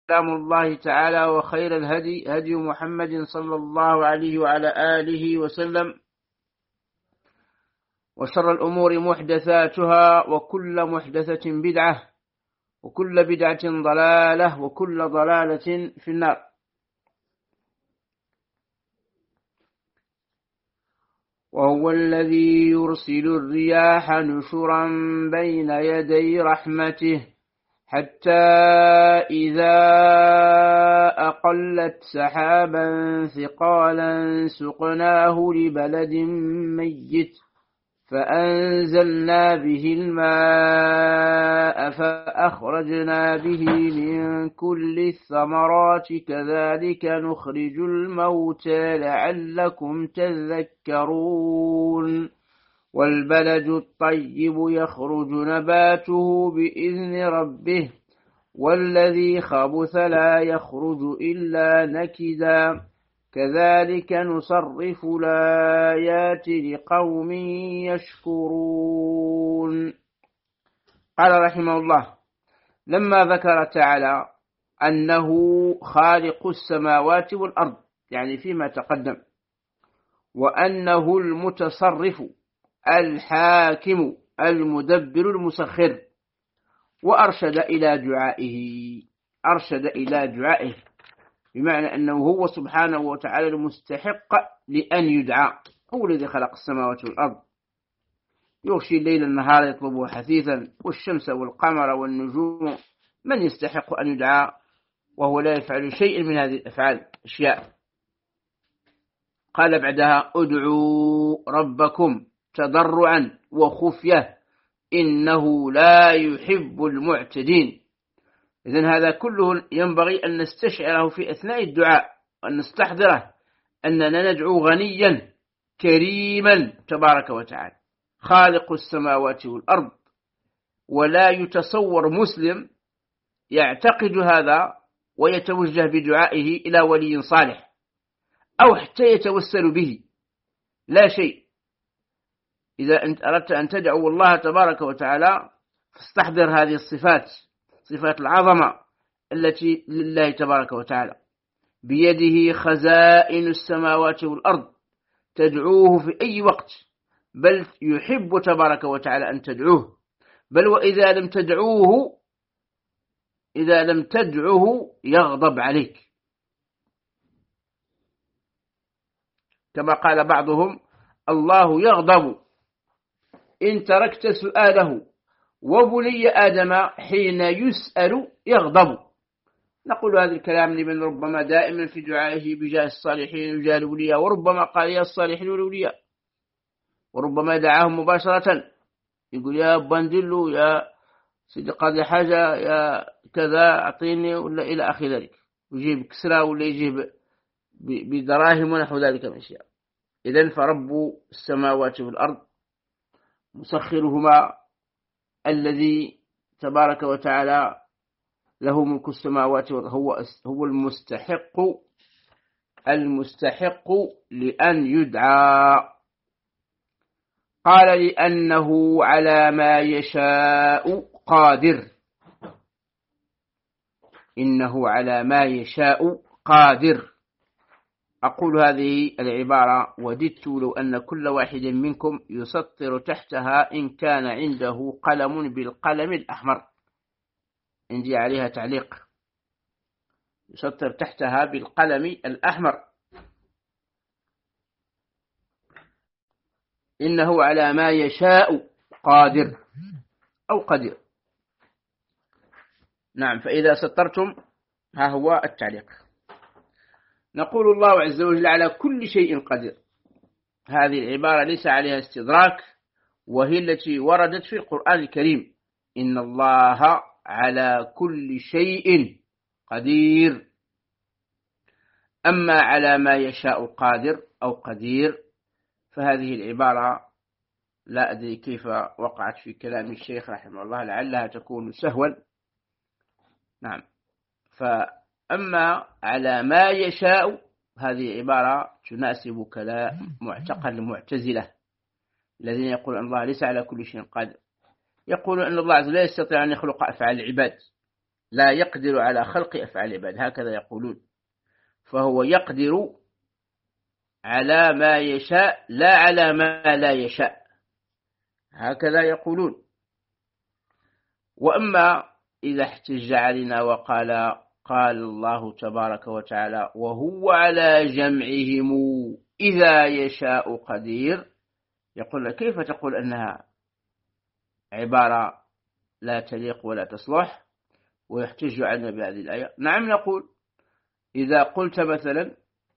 كلام الله تعالى، وخير الهدي هدي محمد صلى الله عليه وعلى آله وسلم، وشر الأمور محدثاتها، وكل محدثة بدعة، وكل بدعة ضلالة، وكل ضلالة في النار. وهو الذي يرسل الرياح نشرا بين يدي رحمته حتى إذا أقلت سحابا ثقالا سقناه لبلد ميت فأنزلنا به الماء فأخرجنا به من كل الثمرات كذلك نخرج الموتى لعلكم تذكرون. والبلد الطيب يخرج نباته بإذن ربه والذي خبث لا يخرج إلا نكدا كذلك نصرف الآيات لقوم يشكرون. قال رحمه الله: لما ذكر تعالى أنه خالق السماوات والأرض، يعني فيما تقدم، وأنه المتصرف الحاكم المدبر المسخر، وأرشد إلى دعائه بمعنى أنه هو سبحانه وتعالى المستحق لأن يدعى. هو الذي خلق السماوات والأرض، يغشي الليل النهار يطلبه حثيثا، والشمس والقمر والنجوم، من يستحق أن يدعى وهو لا يفعل شيء من هذه الأفعال أشياء. قال بعدها: ادعوا ربكم تضرعا وخفية إنه لا يحب المعتدين. إذن هذا كله ينبغي أن نستشعره في أثناء الدعاء، وأن نستحضره أننا ندعو غنيا كريما تبارك وتعالى خالق السماوات والأرض. ولا يتصور مسلم يعتقد هذا ويتوجه بدعائه إلى ولي صالح أو حتى يتوسل به، لا شيء. إذا أنت أردت أن تدعو الله تبارك وتعالى فاستحضر هذه الصفات، صفات العظمة التي لله تبارك وتعالى. بيده خزائن السماوات والأرض، تدعوه في أي وقت، بل يحب تبارك وتعالى أن تدعوه، بل وإذا لم تدعوه يغضب عليك، كما قال بعضهم: الله يغضب إن تركت سؤاله، وبني آدم حين يسأل يغضب. نقول هذا الكلام لمن ربما دائما في دعائه بجاه الصالحين وجاه الأولياء، وربما قال يا الصالحين والأولياء، وربما دعاهم مباشرة، يقول يا بندلو، يا سيدي قاضي حاجة، يا كذا أعطيني، ولا إلى آخر ذلك، يجيب كسرى ولا يجيب بدراهم ونحو ذلك من أشياء. إذن فرب السماوات والأرض مسخرهما الذي تبارك وتعالى له ملك السماوات والأرض هو المستحق لأن يدعى. قال: لأنه على ما يشاء قادر. إنه على ما يشاء قادر. أقول هذه العبارة وددت لو أن كل واحد منكم يسطر تحتها إن كان عنده قلم بالقلم الأحمر. عندي عليها تعليق: يسطر تحتها بالقلم الأحمر. إنه على ما يشاء قادر أو قدير. نعم، فإذا سطرتم ها هو التعليق. نقول: الله عز وجل على كل شيء قدير. هذه العبارة ليس عليها استدراك، وهي التي وردت في القرآن الكريم: إن الله على كل شيء قدير. أما على ما يشاء قادر أو قدير، فهذه العبارة لا أدري كيف وقعت في كلام الشيخ رحمه الله، لعلها تكون سهوا. نعم. فأما على ما يشاء، هذه عبارة تناسب كلام معتقد المعتزلة الذين يقولون أن الله ليس على كل شيء قادر. يقولون أن الله عز وجل لا يستطيع أن يخلق أفعال العباد، لا يقدر على خلق أفعال العباد، هكذا يقولون. فهو يقدر على ما يشاء لا على ما لا يشاء، هكذا يقولون. وأما إذا احتج علينا وقال قال الله تبارك وتعالى وهو على جمعهم إذا يشاء قدير، يقول كيف تقول أنها عبارة لا تليق ولا تصلح، ويحتج علينا بهذه الآية. نعم، نقول إذا قلت مثلا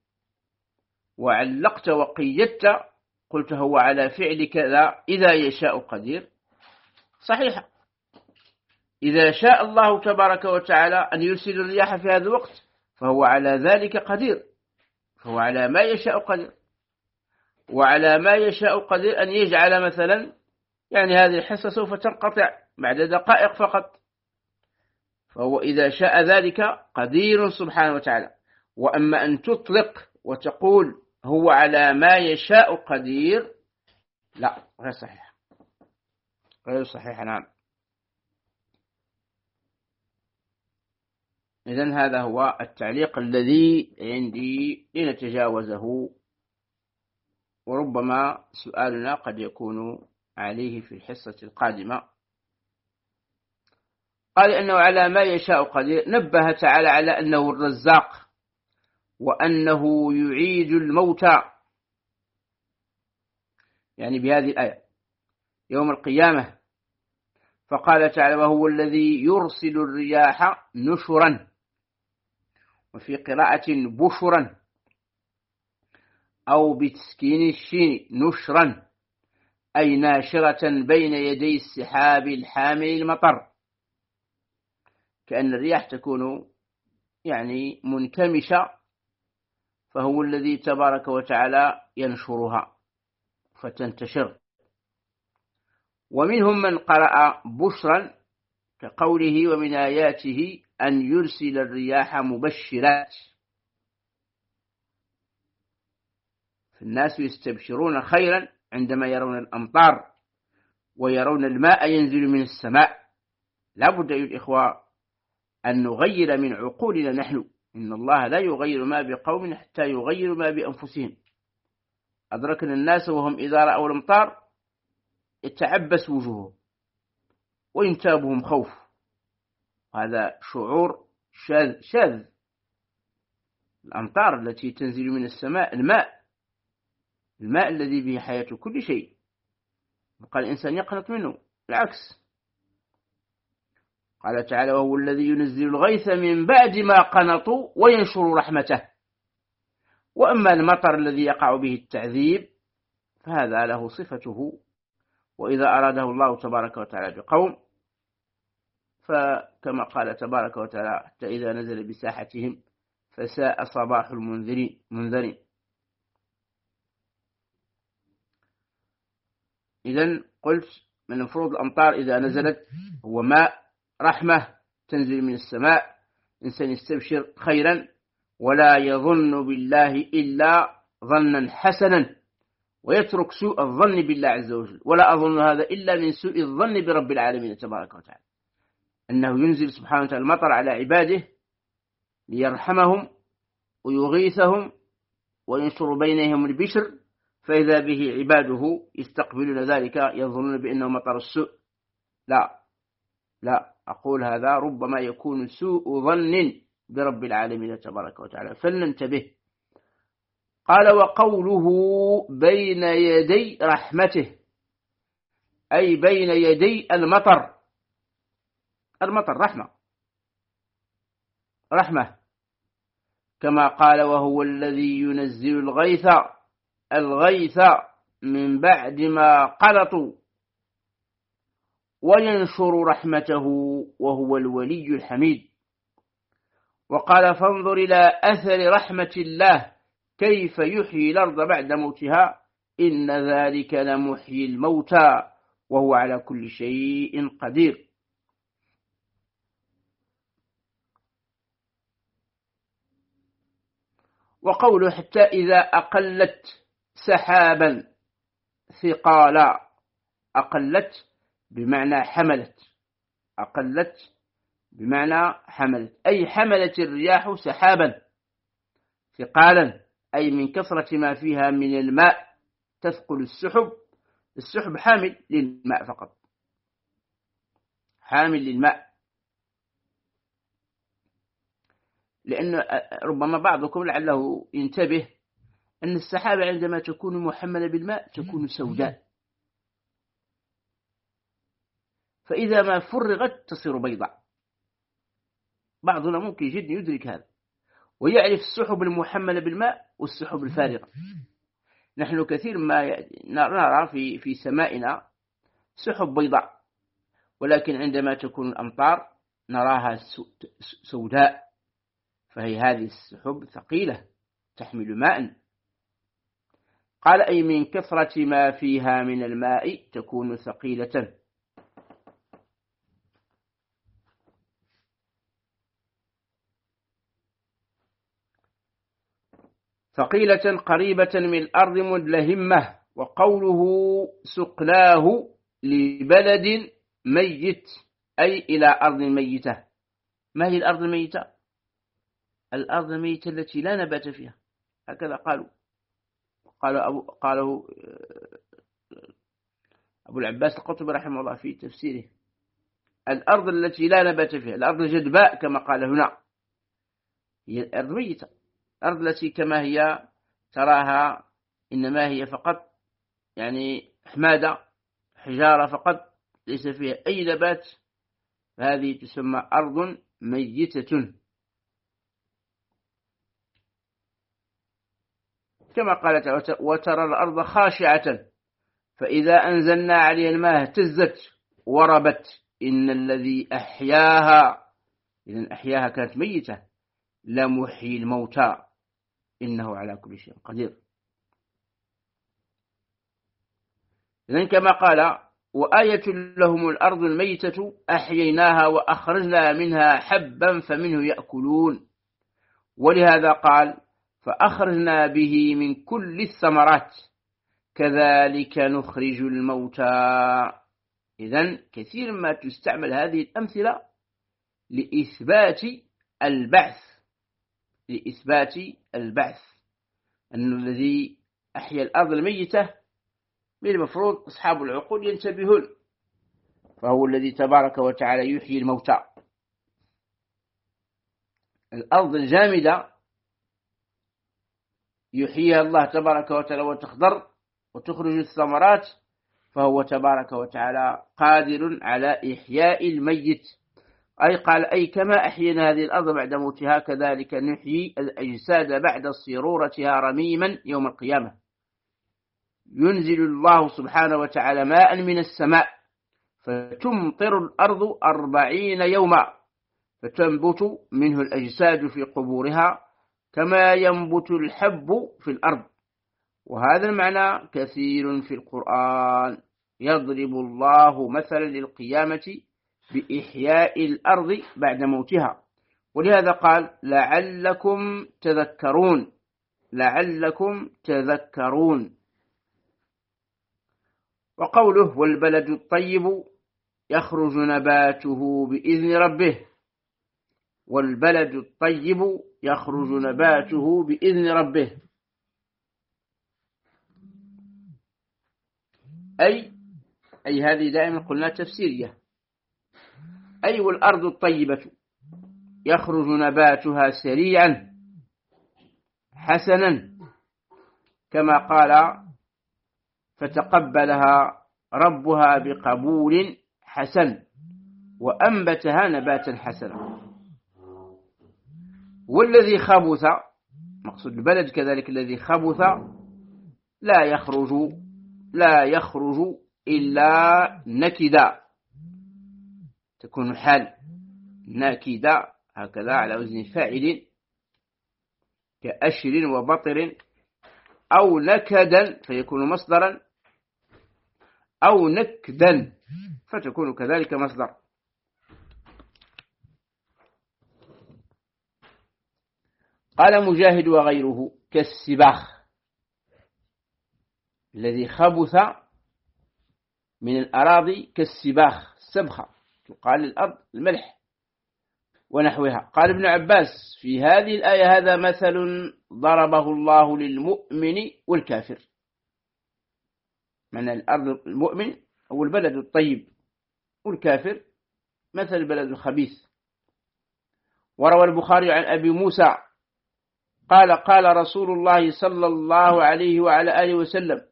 وعلقت وقيدت، قلت هو على فعل كذا إذا يشاء قدير، صحيح. إذا شاء الله تبارك وتعالى أن يرسل الرياح في هذا الوقت فهو على ذلك قدير، فهو على ما يشاء قدير. وعلى ما يشاء قدير أن يجعل مثلا يعني هذه الحصة سوف تنقطع بعد دقائق فقط، فهو إذا شاء ذلك قدير سبحانه وتعالى. وأما أن تطلق وتقول هو على ما يشاء قدير، لا، غير صحيح، غير صحيح. نعم. إذن هذا هو التعليق الذي عندي لنتجاوزه، وربما سؤالنا قد يكون عليه في الحصة القادمة. قال إنه على ما يشاء قدير، نبه تعالى على أنه الرزاق وأنه يعيد الموتى، يعني بهذه الآية يوم القيامة. فقال تعالى وهو الذي يرسل الرياح نشرا، وفي قراءة بشرا أو بتسكين الشين نشرا، أي ناشرة بين يدي السحاب الحامل المطر، كأن الرياح تكون يعني منكمشة، فهو الذي تبارك وتعالى ينشرها فتنتشر. ومنهم من قرأ بشرا كقوله ومن آياته أن يرسل الرياح مبشرات، فالناس يستبشرون خيرا عندما يرون الأمطار ويرون الماء ينزل من السماء. لا بد أيها الإخوة أن نغير من عقولنا نحن، إن الله لا يغير ما بقوم حتى يغيروا ما بأنفسهم. أدركنا الناس وهم إذا رأوا الأمطار يتعبس وجوههم وينتابهم خوف، هذا شعور شاذ. الأمطار التي تنزل من السماء الماء الذي به حياة كل شيء، قال الإنسان يقنط منه، العكس. قال تعالى وهو الذي ينزل الغيث من بعد ما قنطوا وينشر رحمته. وأما المطر الذي يقع به التعذيب فهذا له صفته، وإذا أراده الله تبارك وتعالى بقوم فكما قال تبارك وتعالى حتى إذا نزل بساحتهم فساء صباح المنذرين. إذن قلت من المفروض الأمطار إذا نزلت هو ماء رحمة تنزل من السماء، إنسان يستبشر خيرا ولا يظن بالله إلا ظنا حسنا، ويترك سوء الظن بالله عز وجل. ولا أظن هذا إلا من سوء الظن برب العالمين تبارك وتعالى، أنه ينزل سبحانه وتعالى المطر على عباده ليرحمهم ويغيثهم وينشر بينهم البشر، فإذا به عباده يستقبلون ذلك يظنون بأنه مطر السوء. لا، أقول هذا ربما يكون سوء ظن برب العالمين تبارك وتعالى، فلننتبه. قال وقوله بين يدي رحمته، أي بين يدي المطر رحمة، كما قال وهو الذي ينزل الغيث من بعد ما قنطوا وينشر رحمته وهو الولي الحميد. وقال فانظر إلى أثر رحمة الله كيف يحيي الأرض بعد موتها إن ذلك لمحيي الموتى وهو على كل شيء قدير. وقوله حتى إذا أقلت سحابا ثقالا، أقلت بمعنى حملت، أقلت بمعنى حملت، أي حملت الرياح سحابا ثقالا، أي من كثرة ما فيها من الماء تثقل السحب. السحب حامل للماء فقط، حامل للماء. لأن ربما بعضكم لعله ينتبه أن السحابة عندما تكون محملة بالماء تكون سوداء، فإذا ما فرغت تصير بيضاء. بعضنا ممكن جدا يدرك هذا ويعرف السحب المحملة بالماء والسحب الفارغة. نحن كثير ما نرى في سمائنا سحب بيضاء، ولكن عندما تكون الأمطار نراها سوداء، فهي هذه السحب ثقيلة تحمل ماء. قال أي من كثرة ما فيها من الماء تكون ثقيلة. ثقيلة قريبة من الأرض مدلهمة. وقوله سقناه لبلد ميت أي إلى أرض ميتة. ما هي الأرض الميتة؟ الأرض الميتة التي لا نبات فيها، هكذا قاله أبو العباس القطبي رحمه الله في تفسيره. الأرض التي لا نبات فيها، الأرض الجدباء كما قال هنا، هي الأرض ميتة. الأرض التي كما هي تراها إنما هي فقط يعني حمادة، حجارة فقط، ليس فيها أي نبات، هذه تسمى أرض ميتة. كما قالت وترى الأرض خاشعة فإذا أنزلنا عليها الماء اهتزت وربت إن الذي أحياها، إذن أحياها كانت ميتة، لمحيي الموتى إنه على كل شيء قدير. إذن كما قال وآية لهم الأرض الميتة أحييناها وأخرجنا منها حبا فمنه يأكلون. ولهذا قال فأخرجنا به من كل الثمرات كذلك نخرج الموتى. إذن كثير ما تستعمل هذه الأمثلة لإثبات البعث، أن الذي أحيا الأرض الميتة من المفروض أصحاب العقول ينتبهون، فهو الذي تبارك وتعالى يحيي الموتى. الأرض الجامدة يحييها الله تبارك وتعالى وتخضر وتخرج الثمرات، فهو تبارك وتعالى قادر على إحياء الميت. أي قال أي كما أحيينا هذه الأرض بعد موتها كذلك نحيي الأجساد بعد صيرورتها رميما يوم القيامة. ينزل الله سبحانه وتعالى ماء من السماء فتمطر الأرض 40 يوما فتنبت منه الأجساد في قبورها كما ينبت الحب في الأرض. وهذا المعنى كثير في القرآن. يضرب الله مثلا للقيامة بإحياء الأرض بعد موتها، ولهذا قال لعلكم تذكرون. وقوله والبلد الطيب يخرج نباته بإذن ربه. والبلد الطيب يخرج نباته بإذن ربه أي هذه دائما قلنا تفسيرية. أي والأرض الطيبة يخرج نباتها سريعا حسنا كما قال فتقبلها ربها بقبول حسن وأنبتها نباتا حسنا. والذي خبث، مقصود البلد كذلك الذي خبث لا يخرج إلا نكدا، تكون حال ناكدا هكذا على وزن فاعل كأشر وبطر، أو نكدا فيكون مصدرا، أو نكدا فتكون كذلك مصدر. قال مجاهد وغيره كالسباخ الذي خبث من الأراضي كالسباخ، السبخة تقال الأرض الملح، ونحوها. قال ابن عباس في هذه الآية هذا مثل ضربه الله للمؤمن والكافر، من الأرض المؤمن أو البلد الطيب، والكافر مثل البلد الخبيث. وروى البخاري عن أبي موسى قال قال رسول الله صلى الله عليه وعلى آله وسلم: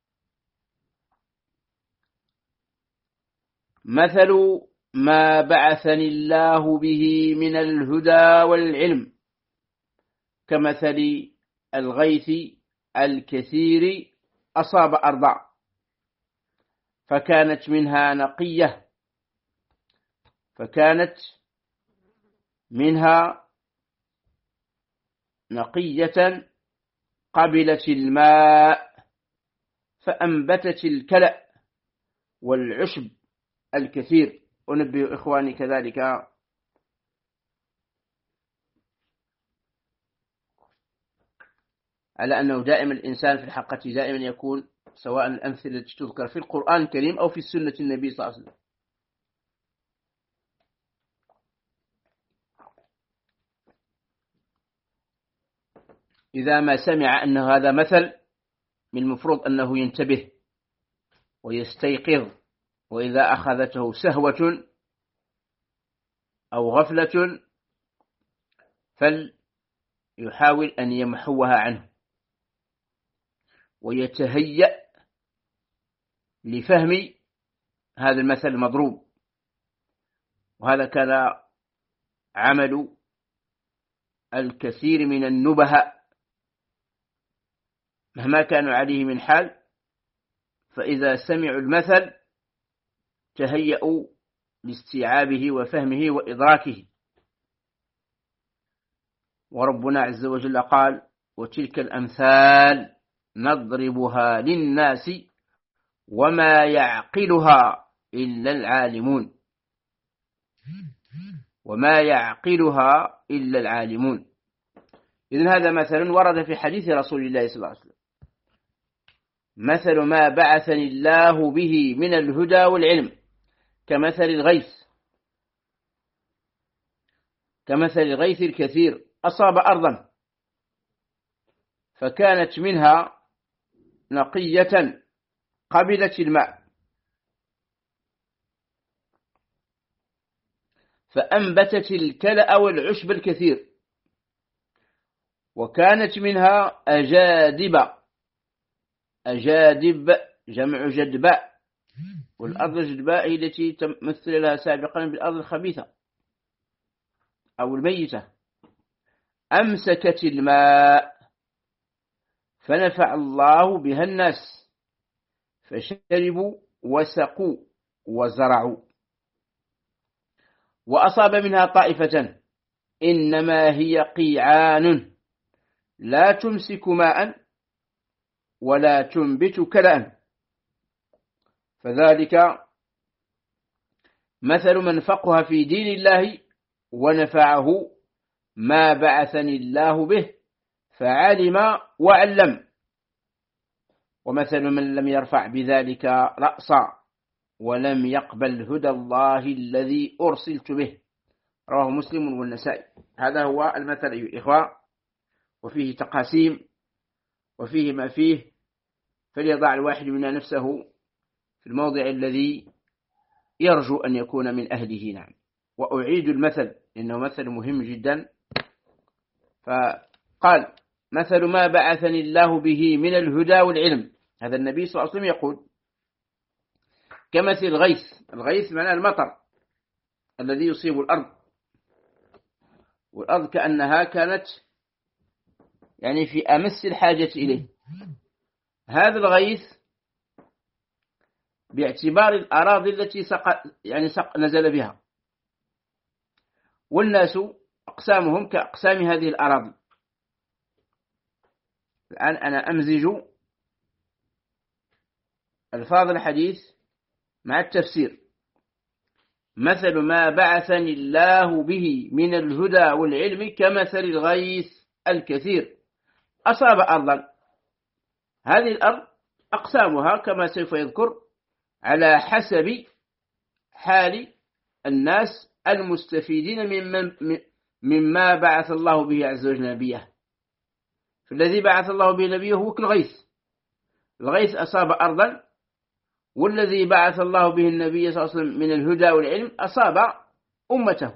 مثل ما بعثني الله به من الهدى والعلم كمثل الغيث الكثير أصاب أرضا فكانت منها نقية قبلت الماء فأنبتت الكلأ والعشب الكثير. أنبه إخواني كذلك على أنه دائما الإنسان في الحقيقة دائما يكون سواء الأمثلة التي تذكر في القرآن الكريم أو في سنة النبي صلى الله عليه وسلم، إذا ما سمع أن هذا مثل من المفروض أنه ينتبه ويستيقظ، وإذا أخذته سهوة أو غفلة فليحاول أن يمحوها عنه ويتهيأ لفهم هذا المثل المضروب. وهذا كان عمل الكثير من النبهاء مهما كانوا عليه من حال، فإذا سمعوا المثل تهيأوا لاستيعابه وفهمه وإدراكه. وربنا عز وجل قال: وتلك الأمثال نضربها للناس وما يعقلها إلا العالمون. إذن هذا مثل ورد في حديث رسول الله صلى الله عليه وسلم: مثل ما بعثني الله به من الهدى والعلم كمثل الغيث الكثير أصاب أرضا فكانت منها نقية قبلت الماء فأنبتت الكلأ والعشب الكثير، وكانت منها أجادب جمع جدباء، والأرض الجدباء هي التي تمثل لها سابقا بالأرض الخبيثة أو الميتة. أمسكت الماء فنفع الله بها الناس فشربوا وسقوا وزرعوا. وأصاب منها طائفة إنما هي قيعان لا تمسك ماء ولا تنبت كلأ، فذلك مثل من فقه في دين الله ونفعه ما بعثني الله به فعلم وعلم، ومثل من لم يرفع بذلك رأسا ولم يقبل هدى الله الذي أرسلت به. رواه مسلم والنسائي. هذا هو المثل أيها الإخوة، وفيه تقاسيم وفيه ما فيه، فليضع الواحد منا نفسه في الموضع الذي يرجو أن يكون من أهله. نعم. وأعيد المثل إنه مثل مهم جدا. فقال: مثل ما بعثني الله به من الهدى والعلم. هذا النبي صلى الله عليه وسلم يقول كمثل الغيث معناه المطر الذي يصيب الأرض، والأرض كأنها كانت يعني في أمس الحاجة إليه. هذا الغيث باعتبار الأراضي التي نزل بها، والناس أقسامهم كأقسام هذه الأراضي. الآن أنا أمزج ألفاظ الحديث مع التفسير. مثل ما بعثني الله به من الهدى والعلم كمثل الغيث الكثير أصاب أرضا. هذه الأرض أقسامها كما سوف يذكر على حسب حال الناس المستفيدين مما بعث الله به عز وجل نبيه. فالذي بعث الله به نبيه هو كالغيث، الغيث أصاب أرضا، والذي بعث الله به النبي صلى الله عليه وسلم من الهدى والعلم أصاب أمته.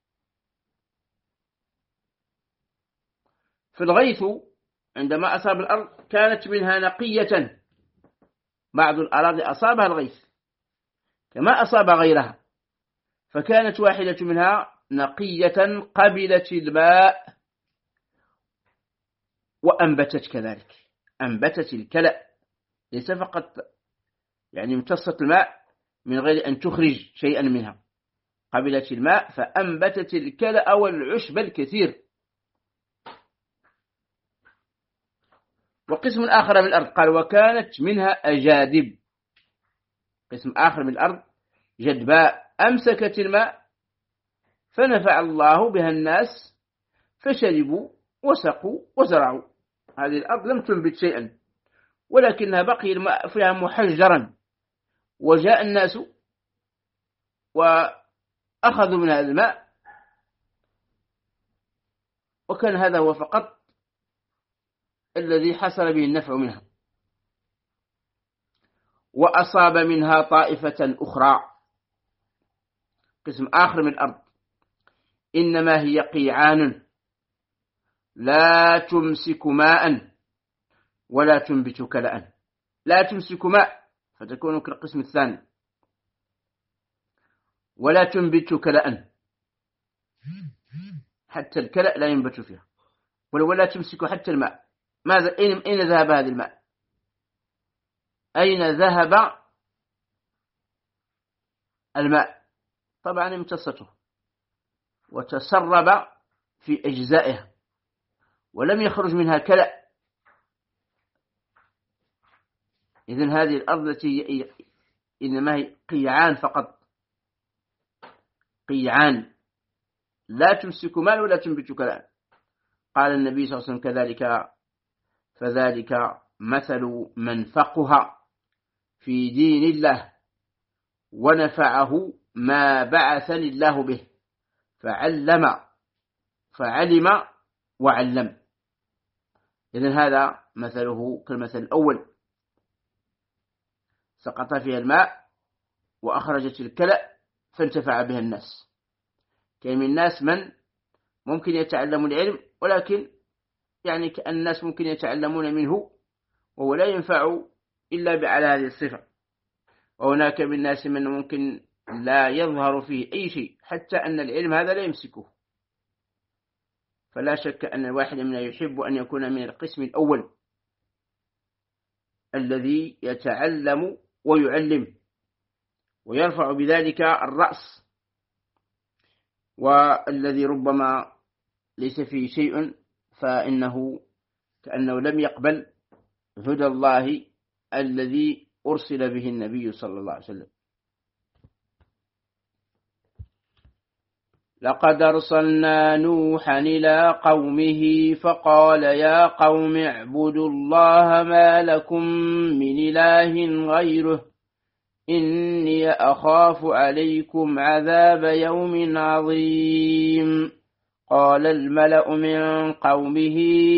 فالغيث عندما أصاب الأرض كانت منها نقية، بعض الأراضي أصابها الغيث كما أصاب غيرها، فكانت واحدة منها نقية قبلت الماء وأنبتت كذلك، أنبتت الكلأ، ليس فقط يعني امتصت الماء من غير أن تخرج شيئا منها، قبلت الماء فأنبتت الكلأ والعشب الكثير. وقسم آخر من الأرض قال وكانت منها أجادب، قسم آخر من الأرض جدباء أمسكت الماء فنفع الله بها الناس فشربوا وسقوا وزرعوا. هذه الأرض لم تنبت شيئا ولكنها بقي الماء فيها محجرا، وجاء الناس وأخذوا من هذا الماء، وكان هذا هو فقط الذي حصل به النفع منها. وأصاب منها طائفة أخرى، قسم آخر من الأرض إنما هي قيعان لا تمسك ماء ولا تنبت كلأ، لا تمسك ماء فتكون كالقسم الثاني، ولا تنبت كلأ، حتى الكلأ لا ينبت فيها، ولا تمسك حتى الماء. ماذا؟ أين ذهب هذا الماء؟ أين ذهب الماء؟ طبعا امتصته وتسرب في أجزائها ولم يخرج منها كلأ. إذن هذه الأرض التي إنما هي قيعان فقط، قيعان لا تمسك ماء ولا تنبت كلأ. قال النبي صلى الله عليه وسلم كذلك فذلك مثل من فقه في دين الله ونفعه ما بعثني الله به فعلم وعلم. إذن هذا مثله كالمثل الأول، سقط فيها الماء وأخرجت الكلأ فانتفع بها الناس. كان من الناس من ممكن يتعلم العلم ولكن يعني كأن الناس ممكن يتعلمون منه وهو لا ينفع إلا على هذه الصفة. وهناك من الناس من ممكن لا يظهر فيه أي شيء حتى أن العلم هذا لا يمسكه. فلا شك أن الواحد منا يحب أن يكون من القسم الأول الذي يتعلم ويعلم ويرفع بذلك الرأس، والذي ربما ليس فيه شيء فإنه كأنه لم يقبل هدى الله الذي أرسل به النبي صلى الله عليه وسلم. لقد أرسلنا نوحا إلى قومه فقال يا قوم اعبدوا الله ما لكم من إله غيره إني أخاف عليكم عذاب يوم عظيم. قال الملأ من قومه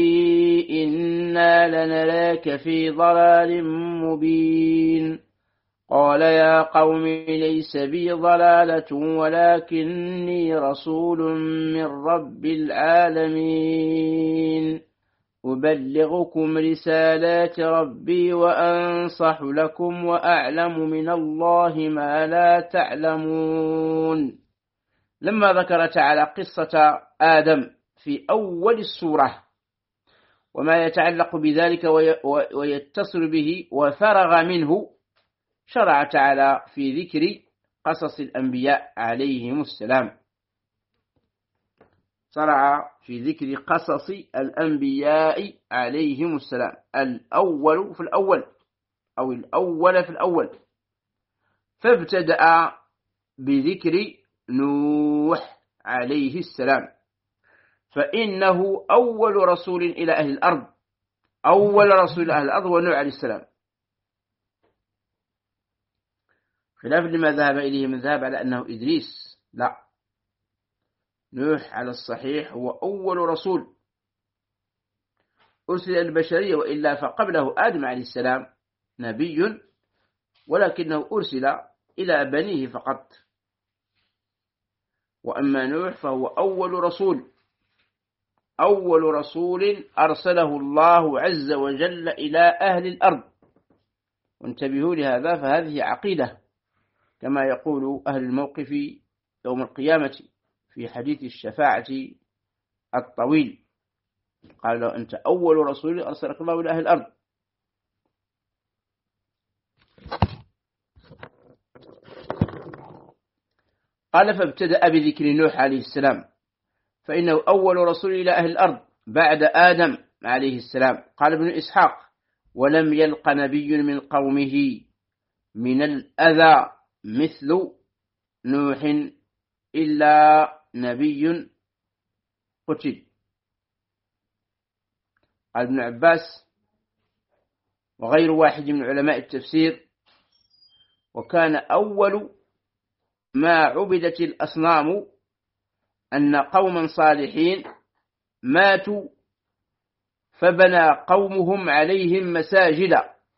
إنا لنراك في ضلال مبين. قال يا قوم ليس بي ضلالة ولكني رسول من رب العالمين أبلغكم رسالات ربي وأنصح لكم وأعلم من الله ما لا تعلمون. لما ذكر تعالى قصة آدم في أول السورة وما يتعلق بذلك ويتصل به وفرغ منه، شرع تعالى في ذكر قصص الأنبياء عليهم السلام، شرع في ذكر قصص الأنبياء عليهم السلام، الأول في الأول أو الأول في الأول. فابتدأ بذكر نوح عليه السلام، فإنه أول رسول إلى أهل الأرض، أول رسول إلى أهل الأرض هو نوح عليه السلام، خلاف لما ذهب إليه من ذهب على أنه إدريس، لا، نوح على الصحيح هو أول رسول أرسل البشرية، وإلا فقبله آدم عليه السلام نبي، ولكنه أرسل إلى بنيه فقط. وأما نوح فهو أول رسول أرسله الله عز وجل إلى أهل الأرض. وانتبهوا لهذا، فهذه عقيدة كما يقول أهل الموقف يوم القيامة في حديث الشفاعة الطويل، قال له أنت أول رسول أرسلك الله إلى أهل الأرض. قال فابتدأ بذكر نوح عليه السلام، فإنه أول رسول إلى أهل الأرض بعد آدم عليه السلام. قال ابن إسحاق: ولم يلق نبي من قومه من الأذى مثل نوح إلا نبي قتل. قال ابن عباس وغير واحد من علماء التفسير: وكان أول ما عبدت الأصنام أن قوما صالحين ماتوا فبنى قومهم عليهم مساجد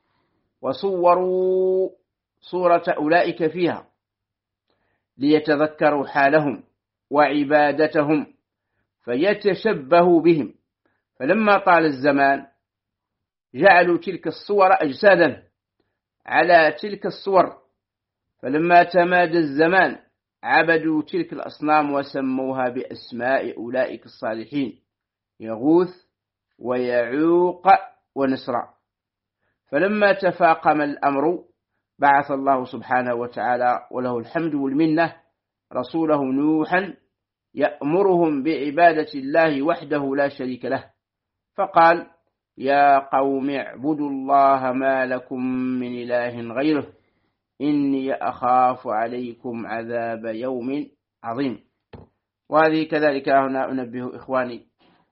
وصوروا صورة أولئك فيها ليتذكروا حالهم وعبادتهم فيتشبهوا بهم، فلما طال الزمان جعلوا تلك الصور أجسادا على تلك الصور، فلما تمادى الزمان عبدوا تلك الأصنام وسموها بأسماء أولئك الصالحين: يغوث ويعوق ونسرا. فلما تفاقم الأمر بعث الله سبحانه وتعالى وله الحمد والمنة رسوله نوحا يأمرهم بعبادة الله وحده لا شريك له، فقال: يا قوم اعبدوا الله ما لكم من إله غيره إني أخاف عليكم عذاب يوم عظيم. وهذه كذلك هنا أنبه إخواني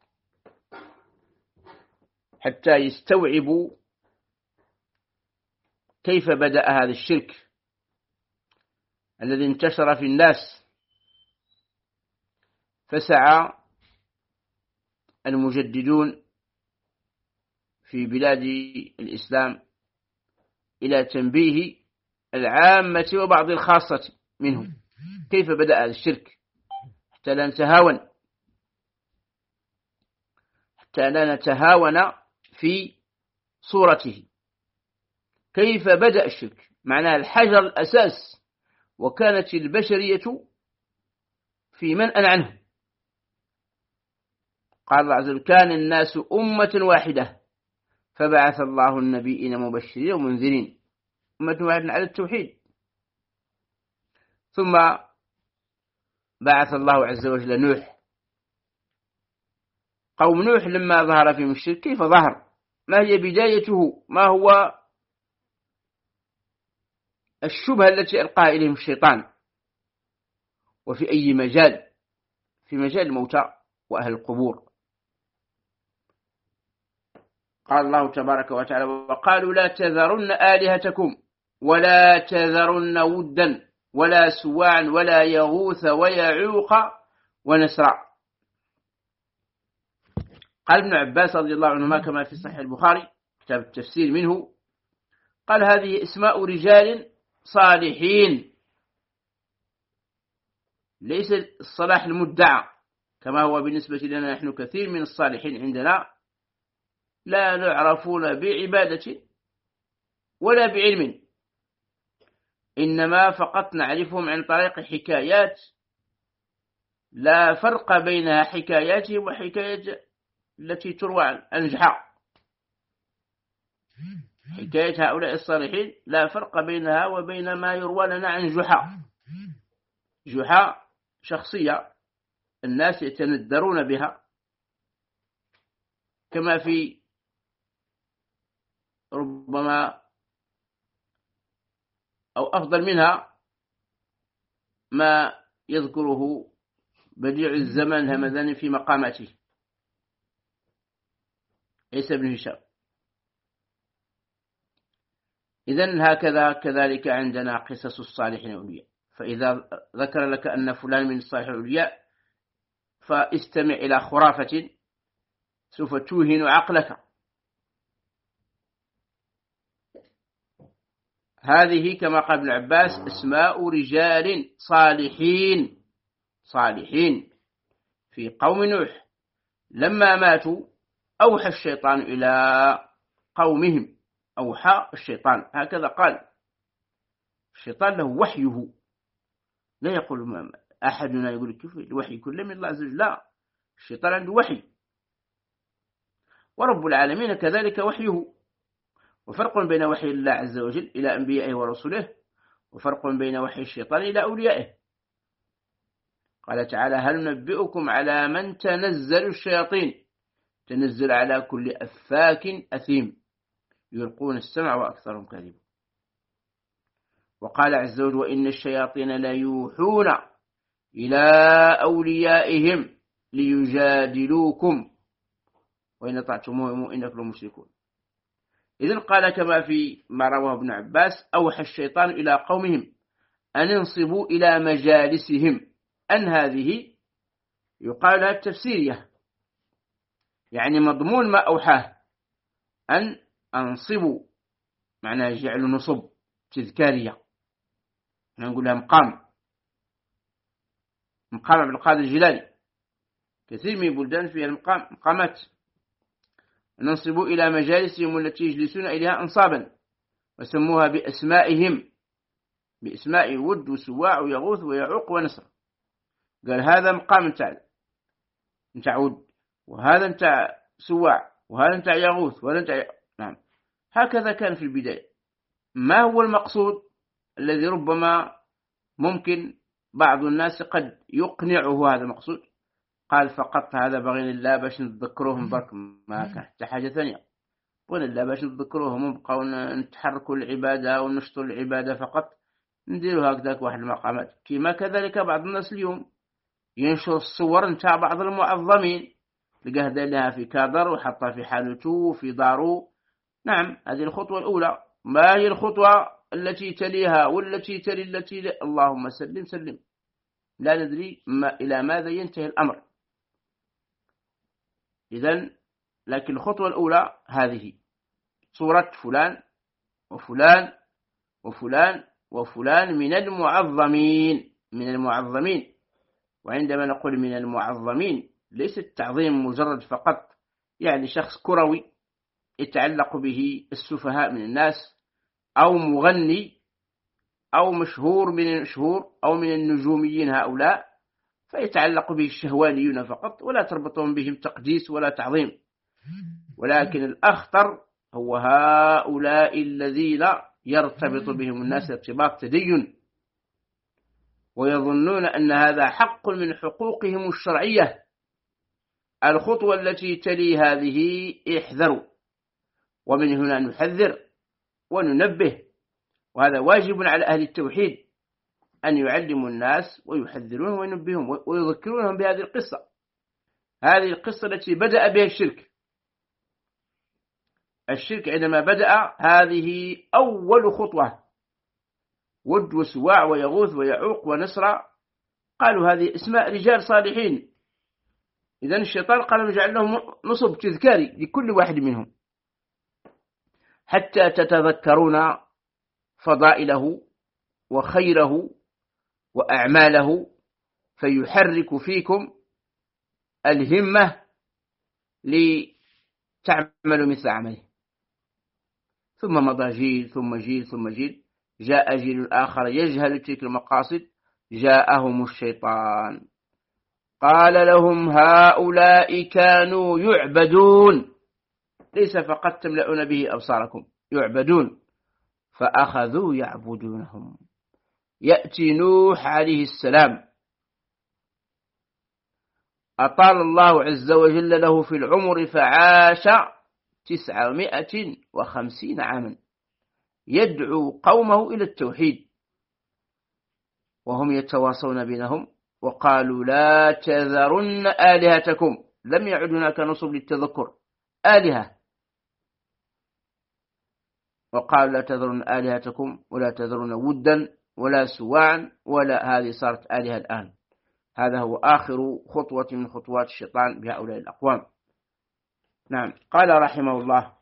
حتى يستوعبوا كيف بدأ هذا الشرك الذي انتشر في الناس، فسعى المجددون في بلاد الإسلام إلى تنبيه العامة وبعض الخاصة منهم كيف بدأ هذا الشرك، حتى لا نتهاون في صورته. كيف بدأ الشرك؟ معناه الحجر الأساس، وكانت البشرية في منأى عنه. قال الله عز وجل: كان الناس أمة واحدة فبعث الله النبيين مبشرين ومنذرين. أمة واحدة على التوحيد. ثم بعث الله عز وجل نوح. قوم نوح لما ظهر فيهم الشرك كيف ظهر؟ ما هي بدايته؟ ما هو الشبهة التي ألقاها إليهم الشيطان؟ وفي أي مجال؟ في مجال الموتى وأهل القبور. قال الله تبارك وتعالى: وقالوا لا تذرن آلهتكم ولا تذرن ودا ولا سواعا ولا يغوث ويعوق ونسرا. قال ابن عباس رضي الله عنهما كما في صحيح البخاري كتاب التفسير منه، قال: هذه اسماء رجال صالحين، ليس الصلاح المدعى كما هو بالنسبة لنا نحن. كثير من الصالحين عندنا لا نعرفون بعبادة ولا بعلم، إنما فقط نعرفهم عن طريق حكايات لا فرق بينها حكاياتهم وحكايات التي تروى عن جحا. حكاية هؤلاء الصالحين لا فرق بينها وبين ما يروى لنا عن جحا. جحا شخصية الناس يتندرون بها، كما في ربما أو أفضل منها ما يذكره بديع الزمان الهمداني في مقاماته عيسى بن هشام. إذن هكذا كذلك عندنا قصص الصالحين الأولياء. فإذا ذكر لك أن فلان من الصالحين الأولياء فاستمع إلى خرافة سوف توهن عقلك. هذه كما قال ابن عباس اسماء رجال صالحين في قوم نوح لما ماتوا أوحى الشيطان إلى قومهم. أوحى الشيطان، هكذا قال الشيطان له وحيه، لا يقول أحدنا يقول كيف الوحي كله من الله عز وجل، لا، الشيطان عنده وحي، ورب العالمين كذلك وحيه. وفرق بين وحي الله عز وجل إلى أنبيائه ورسله وفرق بين وحي الشيطان إلى أوليائه. قال تعالى: هل ننبئكم على من تنزل الشياطين؟ تنزل على كل أفاك أثيم يلقون السمع وأكثرهم كاذبون. وقال عز وجل: وإن الشياطين ليوحون إلى أوليائهم ليجادلوكم وإن أطعتموهم إنكم لمشركون. إذن قال كما في ما رواه ابن عباس: أوحى الشيطان إلى قومهم أن انصبوا إلى مجالسهم. أن هذه يقال لها التفسيرية، يعني مضمون ما أوحاه أن أنصبوا، معناه جعل نصب تذكارية، نقول لها مقام عبد القادر الجيلاني، كثير من البلدان فيها مقامات. ننصبوا إلى مجالسهم التي يجلسون إليها أنصابا وسموها بأسمائهم، بأسماء ود وسواع ويغوث ويعوق ونسر. قال هذا مقام نتاع ود، وهذا نتاع سواع، وهذا نتاع يغوث، وهذا نتاع نعم. هكذا كان في البداية. ما هو المقصود الذي ربما ممكن بعض الناس قد يقنعه هذا المقصود؟ قال فقط هذا بغينا الله باش نتذكروهم برك، ما كان حتى حاجة ثانية، بغينا الله باش نتذكروهم ونبقاو نتحركوا العبادة ونشطوا العبادة فقط، نديروا هكذاك واحد المقامات. كما كذلك بعض الناس اليوم ينشر الصور نتاع بعض المعظمين، لقاه لها في كادر وحطها في حالته وفي داره. نعم، هذه الخطوة الأولى. ما هي الخطوة التي تليها والتي تلي التي اللهم سلم سلم، لا ندري إلى ماذا ينتهي الأمر. إذن لكن الخطوة الأولى هذه صورة فلان وفلان وفلان وفلان من المعظمين. وعندما نقول من المعظمين ليس التعظيم مجرد فقط يعني شخص كروي يتعلق به السفهاء من الناس، أو مغني، أو مشهور من المشهور، أو من النجوميين هؤلاء فيتعلق به الشهوانيون فقط، ولا تربطهم بهم تقديس ولا تعظيم. ولكن الأخطر هو هؤلاء الذين يرتبط بهم الناس ارتباط تدين، ويظنون أن هذا حق من حقوقهم الشرعية. الخطوة التي تلي هذه احذروا، ومن هنا نحذر وننبه. وهذا واجب على أهل التوحيد أن يعلموا الناس ويحذرونهم وينبههم ويذكرونهم بهذه القصة. هذه القصة التي بدأ بها الشرك عندما بدأ، هذه أول خطوة. ود وسواع ويغوث ويعوق ونسر قالوا هذه اسماء رجال صالحين. إذن الشيطان قال نجعل لهم نصب تذكاري لكل واحد منهم حتى تتذكرون فضائله وخيره وأعماله، فيحرك فيكم الهمة لتعملوا مثل عمله. ثم مضى جيل ثم جيل ثم جيل، جاء جيل آخر يجهل تلك المقاصد، جاءهم الشيطان قال لهم هؤلاء كانوا يعبدون، ليس فقط تملؤون به أبصاركم، يعبدون، فأخذوا يعبدونهم. يأتي نوح عليه السلام أطال الله عز وجل له في العمر فعاش 950 عاما يدعو قومه إلى التوحيد، وهم يتواصون بينهم وقالوا لا تذرن آلهتكم. لم يعد هناك نصب للتذكر، آلهة، وقالوا لا تذرن آلهتكم ولا تذرن ودا ولا سواعا ولا، هذه صارت آلهة الآن. هذا هو آخر خطوة من خطوات الشيطان بهؤلاء الأقوام. نعم. قال رحمه الله: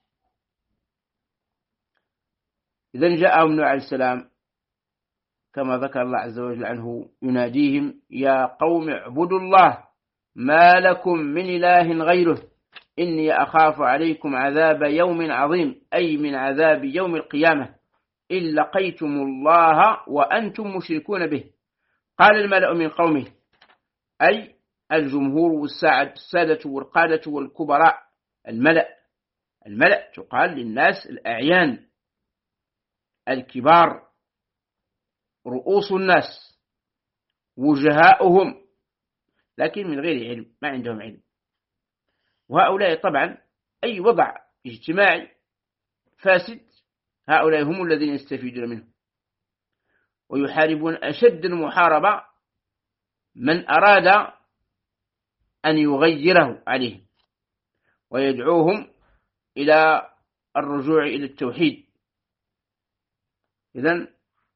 إذن جاءهم نوح عليه السلام كما ذكر الله عز وجل عنه يناديهم: يا قوم اعبدوا الله ما لكم من إله غيره إني أخاف عليكم عذاب يوم عظيم، أي من عذاب يوم القيامة إن لقيتم الله وأنتم مشركون به. قال الملأ من قومه، أي الجمهور والسادة والقادة والكبراء. الملأ تقال للناس الأعيان الكبار، رؤوس الناس، وجهاؤهم، لكن من غير علم، ما عندهم علم. وهؤلاء طبعا أي وضع اجتماعي فاسد هؤلاء هم الذين يستفيدون منه، ويحاربون أشد المحاربة من أراد أن يغيره عليهم ويدعوهم إلى الرجوع إلى التوحيد. إذن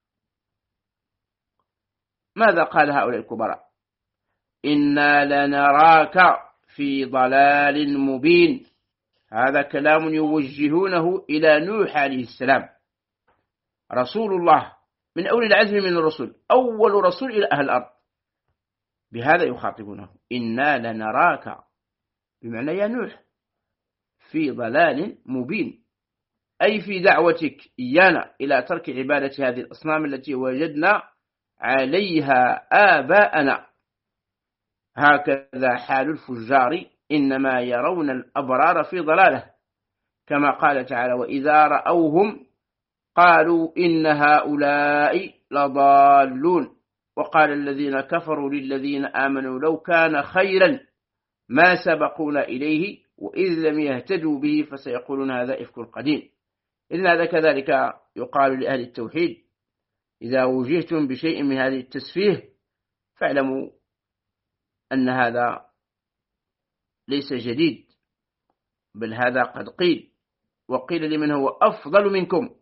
ماذا قال هؤلاء الكبراء؟ إنا لنراك في ضلال مبين. هذا كلام يوجهونه إلى نوح عليه السلام، رسول الله من أولي العزم من الرسل، أول رسول إلى أهل الأرض. بهذا يخاطبونه: إنا لنراك، بمعنى يا نوح، في ضلال مبين، أي في دعوتك إيانا إلى ترك عبادة هذه الأصنام التي وجدنا عليها آباءنا. هكذا حال الفجار، إنما يرون الأبرار في ضلاله، كما قال تعالى: وإذا رأوهم قالوا إن هؤلاء لضالون. وقال الذين كفروا للذين آمنوا لو كان خيرا ما سبقونا إليه وإذ لم يهتدوا به فسيقولون هذا إفك قديم. إذن هذا كذلك يقال لأهل التوحيد: إذا وجهتم بشيء من هذه التسفيه فاعلموا أن هذا ليس جديد، بل هذا قد قيل، وقيل لمن هو أفضل منكم.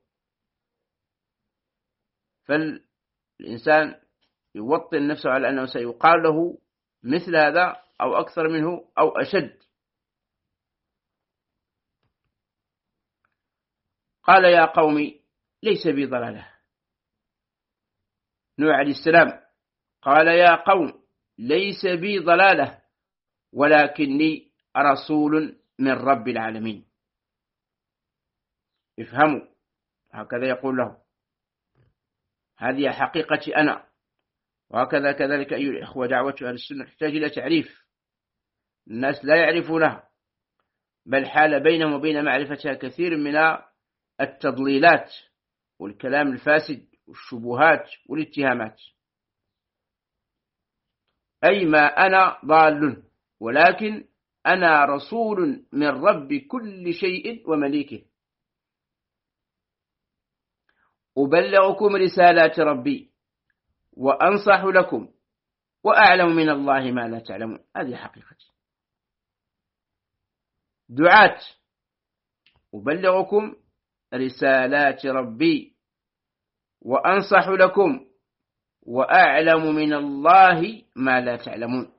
فالإنسان يوطن نفسه على أنه سيقال له مثل هذا أو أكثر منه أو أشد. قال: يا قوم ليس بي ضلالة. نوح عليه السلام قال: يا قوم ليس بي ضلالة ولكني رسول من رب العالمين. افهموا، هكذا يقول له: هذه حقيقتي أنا. وهكذا كذلك أيها الإخوة دعوة أهل السنة تحتاج إلى تعريف، الناس لا يعرفونها، بل حال بينهم وبين معرفتها كثير من التضليلات والكلام الفاسد والشبهات والاتهامات. أي ما أنا ضال، ولكن أنا رسول من رب كل شيء ومليكه، أبلغكم رسالات ربي وأنصح لكم وأعلم من الله ما لا تعلمون. هذه حقيقتي. دعاة: أبلغكم رسالات ربي وأنصح لكم وأعلم من الله ما لا تعلمون.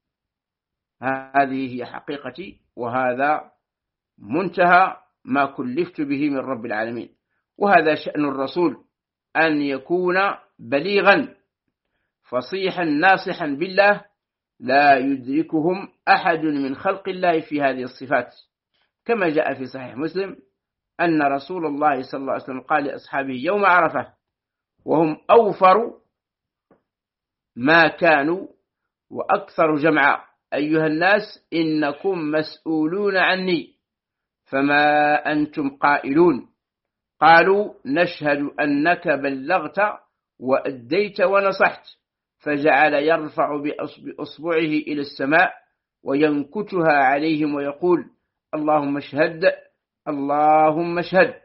هذه هي حقيقتي، وهذا منتهى ما كلفت به من رب العالمين. وهذا شأن الرسول، أن يكون بليغا فصيحا ناصحا بالله، لا يدركهم أحد من خلق الله في هذه الصفات، كما جاء في صحيح مسلم أن رسول الله صلى الله عليه وسلم قال لأصحابه يوم عرفة وهم أوفر ما كانوا وأكثر جمعا: أيها الناس إنكم مسؤولون عني، فما أنتم قائلون؟ قالوا: نشهد أنك بلغت وأديت ونصحت. فجعل يرفع بأصبعه إلى السماء وينكتها عليهم ويقول: اللهم اشهد، اللهم اشهد.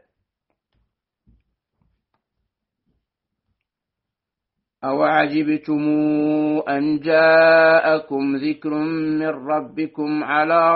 أوعجبتم أن جاءكم ذكر من ربكم على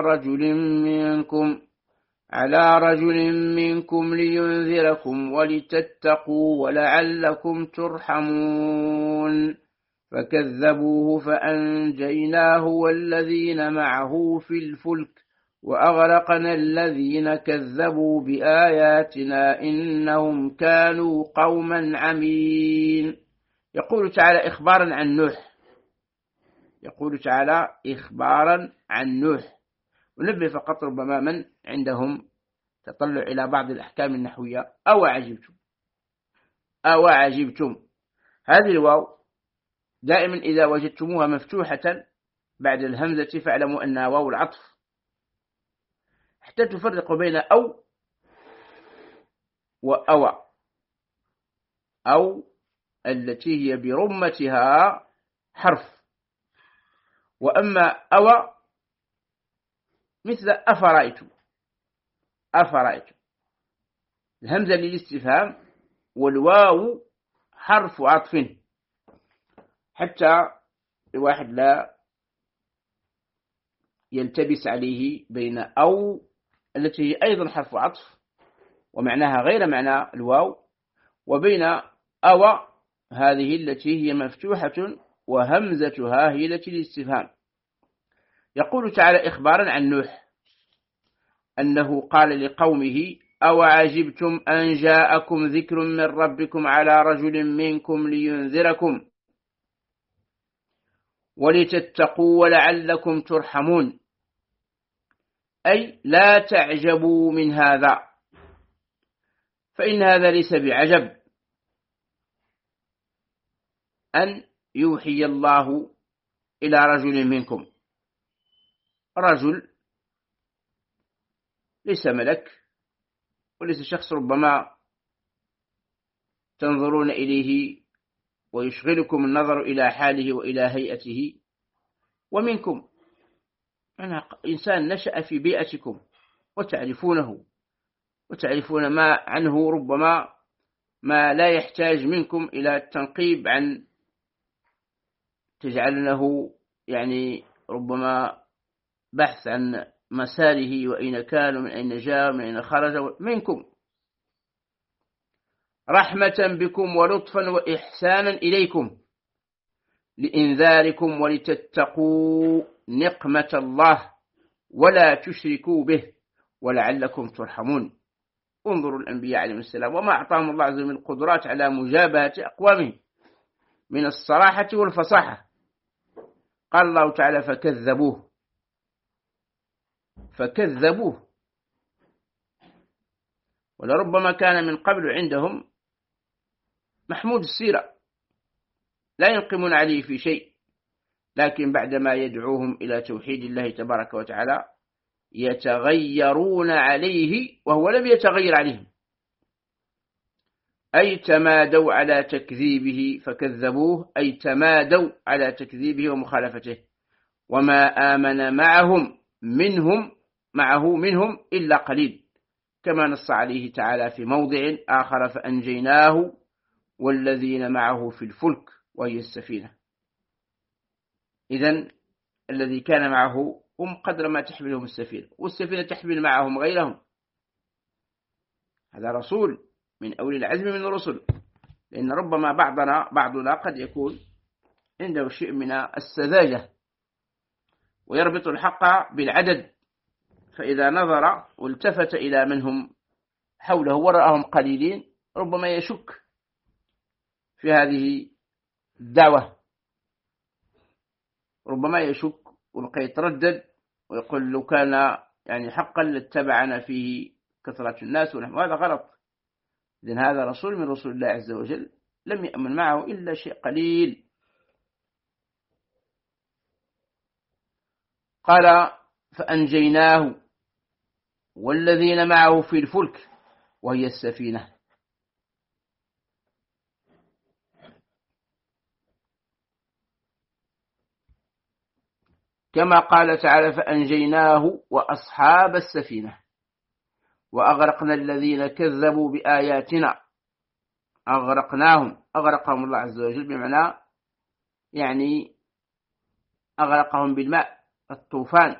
رجل منكم لينذركم ولتتقوا ولعلكم ترحمون. فكذبوه فأنجيناه والذين معه في الفلك وأغرقنا الذين كذبوا بآياتنا إنهم كانوا قوما عمين. يقول تعالى إخبارا عن نوح، يقول تعالى إخبارا عن نوح. ونبه فقط ربما من عندهم تطلع إلى بعض الأحكام النحوية، أو عجبتم، هذه الواو دائما إذا وجدتموها مفتوحة بعد الهمزة فاعلموا أنها واو العطف، حتى تفرق بين أو وأوى، أو التي هي برمتها حرف، وأما أوى مثل أفرأيتم، الهمزة للاستفهام والواو حرف عطف، حتى الواحد لا يلتبس عليه بين أو التي هي أيضا حرف عطف ومعناها غير معنى الواو، وبين أو هذه التي هي مفتوحة وهمزتها هي التي للاستفهام. يقول تعالى إخبارا عن نوح أنه قال لقومه أو عجبتم أن جاءكم ذكر من ربكم على رجل منكم لينذركم ولتتقوا ولعلكم ترحمون، أي لا تعجبوا من هذا، فإن هذا ليس بعجب أن يوحي الله إلى رجل منكم، رجل ليس ملك وليس شخص ربما تنظرون إليه ويشغلكم النظر إلى حاله وإلى هيئته، ومنكم أنا إنسان نشأ في بيئتكم وتعرفونه وتعرفون ما عنه، ربما ما لا يحتاج منكم إلى التنقيب عن تجعلنه يعني ربما بحث عن مساره وأين كان ومن أين جاء ومن أين خرج، منكم رحمة بكم ولطفا وإحسانا إليكم لإنذاركم ولتتقوا نقمة الله ولا تشركوا به ولعلكم ترحمون. انظروا الأنبياء عليهم السلام وما أعطاهم الله عز وجل من القدرات على مجابهة أقوامهم من الصراحة والفصاحة. قال الله تعالى فكذبوه، ولربما كان من قبل عندهم محمود السيرة لا ينقمون عليه في شيء، لكن بعدما يدعوهم إلى توحيد الله تبارك وتعالى يتغيرون عليه وهو لم يتغير عليهم، أي تمادوا على تكذيبه فكذبوه، أي تمادوا على تكذيبه ومخالفته، وما آمن معه منهم إلا قليل، كما نص عليه تعالى في موضع آخر فأنجيناه والذين معه في الفلك وهي السفينة. إذن الذي كان معه هم قدر ما تحملهم السفينة، والسفينة تحمل معهم غيرهم. هذا رسول من أولي العزم من الرسل، لأن ربما بعضنا قد يكون عنده شيء من السذاجة ويربط الحق بالعدد، فإذا نظر والتفت إلى من هم حوله ورآهم قليلين ربما يشك في هذه الدعوة، ربما يشك ويبقى يتردد ويقول لو كان يعني حقا لاتبعنا فيه كثرة الناس، وهذا غلط. إذن هذا رسول من رسول الله عز وجل لم يأمن معه إلا شيء قليل. قال فأنجيناه والذين معه في الفلك وهي السفينة. كما قال تعالى فأنجيناه وأصحاب السفينة وأغرقنا الذين كذبوا بآياتنا، أغرقهم الله عز وجل بمعنى يعني أغرقهم بالماء الطوفان.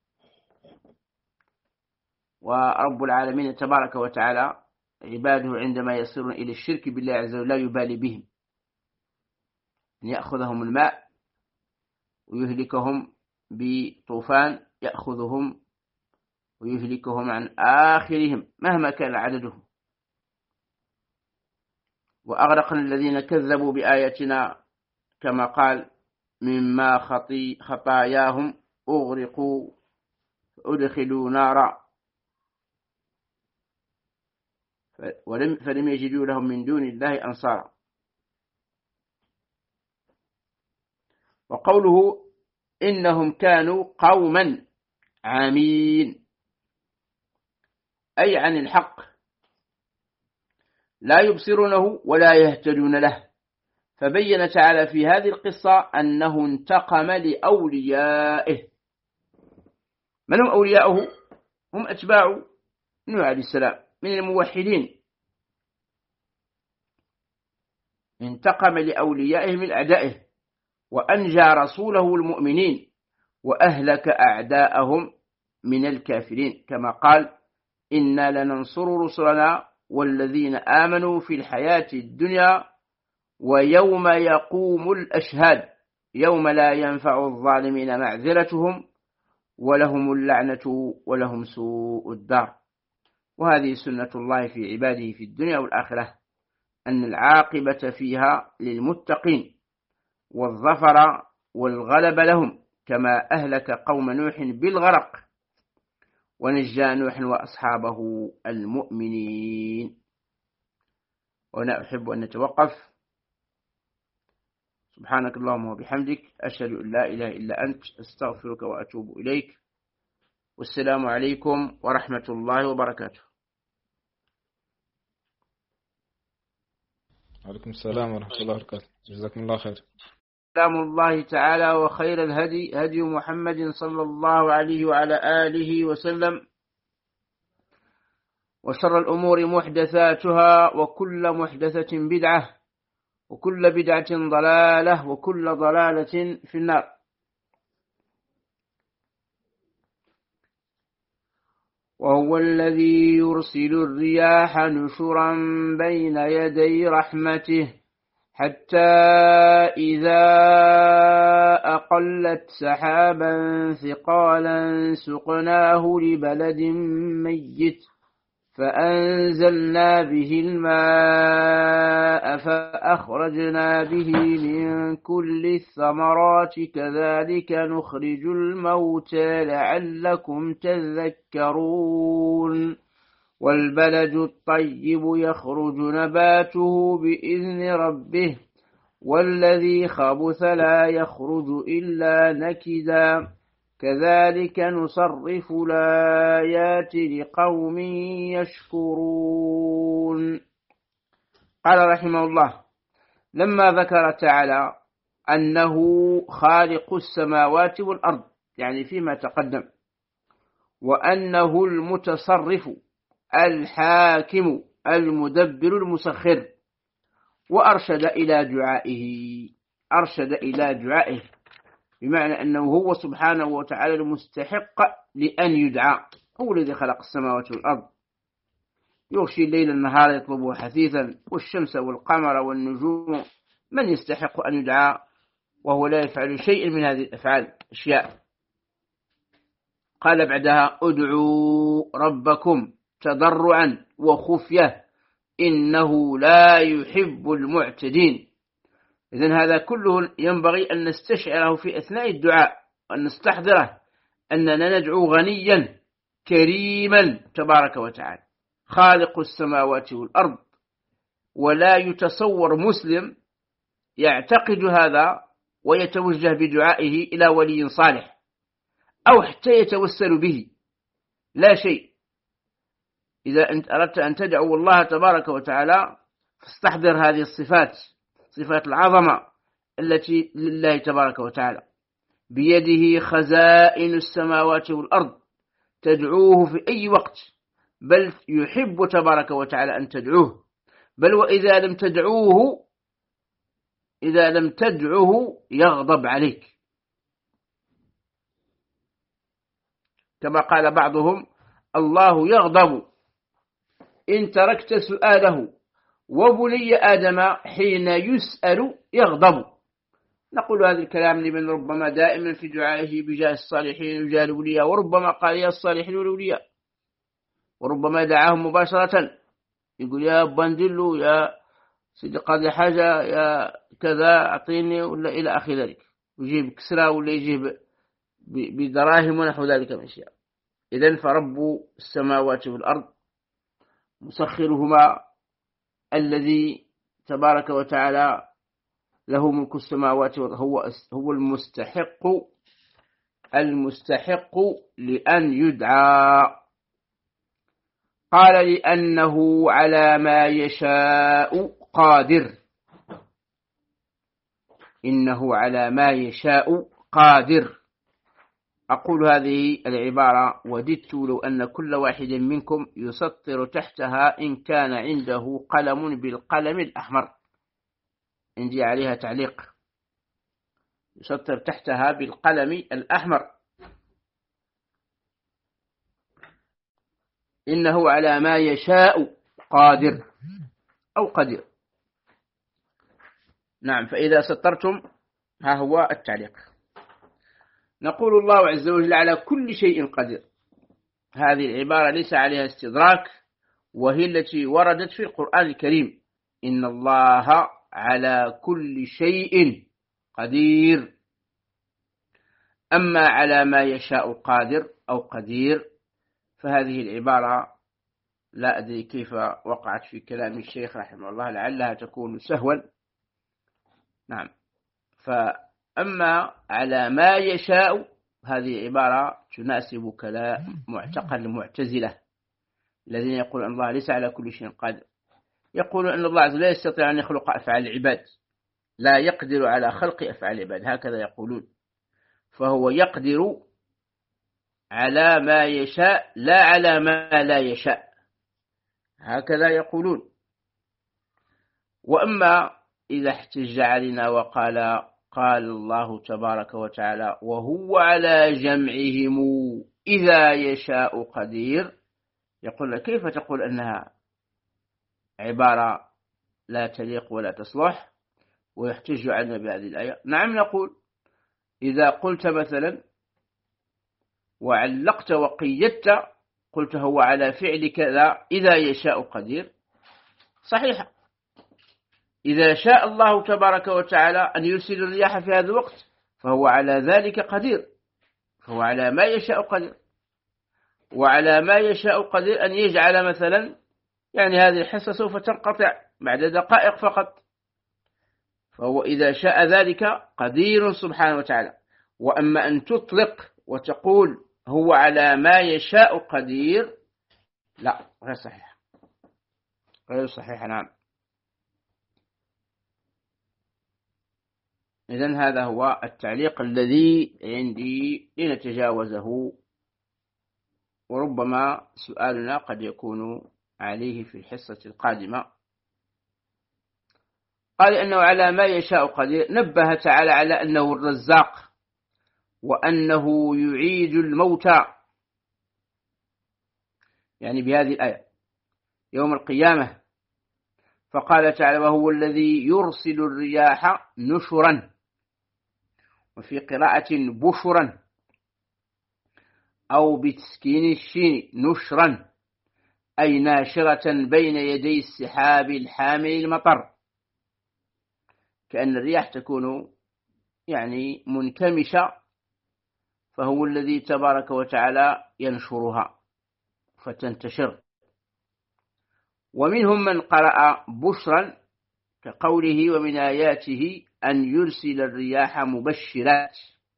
ورب العالمين تبارك وتعالى عباده عندما يصيرون إلى الشرك بالله عز وجل لا يبالي بهم، أن يأخذهم الماء ويهلكهم بطوفان يأخذهم ويهلكهم عن آخرهم مهما كان عددهم. وأغرقنا الذين كذبوا بآياتنا كما قال مما خطاياهم أغرقوا أدخلوا نارا فلم يجدوا لهم من دون الله أنصارا. وقوله إنهم كانوا قوما عمين أي عن الحق لا يبصرونه ولا يهتدون له. فبين تعالى في هذه القصة أنه انتقم لأوليائه. من هم أولياؤه؟ هم أتباع نوح عليه السلام من الموحدين. انتقم لأوليائه من أعدائه وأنجى رسوله المؤمنين وأهلك أعداءهم من الكافرين كما قال إنا لننصر رسلنا والذين آمنوا في الحياة الدنيا ويوم يقوم الأشهاد يوم لا ينفع الظالمين معذرتهم ولهم اللعنة ولهم سوء الدار. وهذه سنة الله في عباده في الدنيا والآخرة أن العاقبة فيها للمتقين والظفر والغلب لهم كما أهلك قوم نوح بالغرق ونجى نوح وأصحابه المؤمنين. وأنا أحب أن نتوقف. سبحانك اللهم وبحمدك أشهد أن لا إله إلا أنت أستغفرك وأتوب إليك. والسلام عليكم ورحمة الله وبركاته. وعليكم السلام ورحمة الله وبركاته. جزاكم الله خير. سلام الله تعالى وخير الهدي هدي محمد صلى الله عليه وعلى آله وسلم وشر الأمور محدثاتها وكل محدثة بدعة وكل بدعة ضلالة وكل ضلالة في النار. وهو الذي يرسل الرياح نشرا بين يدي رحمته حتى إذا أقلت سحابا ثقالا سقناه لبلد ميت فأنزلنا به الماء فأخرجنا به من كل الثمرات كذلك نخرج الموتى لعلكم تذكرون. والبلد الطيب يخرج نباته بإذن ربه والذي خبث لا يخرج إلا نكدا كذلك نصرف الآيات لقوم يشكرون. قال رحمه الله لما ذكر تعالى أنه خالق السماوات والأرض يعني فيما تقدم وأنه المتصرف الحاكم المدبر المسخر وأرشد إلى دعائه بمعنى أنه هو سبحانه وتعالى المستحق لأن يدعى. هو الذي خلق السماوات والأرض يغشي الليل النهار يطلبه حثيثا والشمس والقمر والنجوم من يستحق أن يدعى وهو لا يفعل شيء من هذه الأفعال أشياء. قال بعدها ادعوا ربكم تضرعا وخفية إنه لا يحب المعتدين. إذن هذا كله ينبغي أن نستشعره في أثناء الدعاء وأن نستحضره أننا ندعو غنيا كريما تبارك وتعالى خالق السماوات والأرض. ولا يتصور مسلم يعتقد هذا ويتوجه بدعائه إلى ولي صالح أو حتى يتوسل به لا شيء. إذا أنت أردت أن تدعو الله تبارك وتعالى فاستحضر هذه الصفات صفات العظمة التي لله تبارك وتعالى بيده خزائن السماوات والأرض تدعوه في أي وقت بل يحب تبارك وتعالى أن تدعوه بل وإذا لم تدعوه يغضب عليك كما قال بعضهم الله يغضب إن تركت سؤاله وبني آدم حين يسأل يغضب. نقول هذا الكلام لمن ربما دائما في دعائه بجاه الصالحين وجاه الأولياء، وربما قال يا الصالحين والأولياء، وربما دعاهم مباشرة يقول يا بندلو يا سيدي قاضي حاجة يا كذا أعطيني ولا إلى آخر ذلك، يجيب كسرى ولا يجيب بدراهم ونحو ذلك من أشياء. إذن فرب السماوات والأرض مسخرهما الذي تبارك وتعالى له ملك السماوات والأرض هو المستحق لأن يدعى. قال لأنه على ما يشاء قادر، إنه على ما يشاء قادر. أقول هذه العبارة وددت لو أن كل واحد منكم يسطر تحتها إن كان عنده قلم بالقلم الأحمر، عندي عليها تعليق، يسطر تحتها بالقلم الأحمر، إنه على ما يشاء قادر أو قدير. نعم، فإذا سطرتم ها هو التعليق. نقول الله عز وجل على كل شيء قدير، هذه العبارة ليس عليها استدراك، وهي التي وردت في القرآن الكريم، إن الله على كل شيء قدير. أما على ما يشاء قادر أو قدير فهذه العبارة لا أدري كيف وقعت في كلام الشيخ رحمه الله، لعلها تكون سهوا. نعم، فأما على ما يشاء هذه عبارة تناسب كلام معتقد المعتزلة الذين يقولون أن الله ليس على كل شيء قادر، يقولون أن الله عز وجل لا يستطيع أن يخلق أفعال العباد، لا يقدر على خلق أفعال العباد، هكذا يقولون، فهو يقدر على ما يشاء لا على ما لا يشاء، هكذا يقولون. وأما إذا احتج علينا وقال قال الله تبارك وتعالى وهو على جمعهم إذا يشاء قدير، يقول كيف تقول أنها عبارة لا تليق ولا تصلح، ويحتج علينا بهذه الآية. نعم، نقول إذا قلت مثلا وعلقت وقيدت قلت هو على فعل كذا إذا يشاء قدير، صحيح، إذا شاء الله تبارك وتعالى أن يرسل الرياح في هذا الوقت فهو على ذلك قدير، فهو على ما يشاء قدير. وعلى ما يشاء قدير أن يجعل مثلا يعني هذه الحصة سوف تنقطع بعد دقائق فقط، فهو إذا شاء ذلك قدير سبحانه وتعالى. وأما أن تطلق وتقول هو على ما يشاء قدير، لا، غير صحيح، غير صحيح. نعم، إذن هذا هو التعليق الذي عندي لنتجاوزه، وربما سؤالنا قد يكون عليه في الحصة القادمة. قال إنه على ما يشاء قدير، نبه تعالى على أنه الرزاق وأنه يعيد الموتى، يعني بهذه الآية يوم القيامة. فقال تعالى وهو الذي يرسل الرياح نشرا، وفي قراءة بشرا أو بتسكين الشين نشرا، أي ناشرة بين يدي السحاب الحامل المطر، كأن الرياح تكون يعني منكمشة، فهو الذي تبارك وتعالى ينشرها فتنتشر. ومنهم من قرأ بشرا كقوله ومن آياته أن يرسل الرياح مبشرات،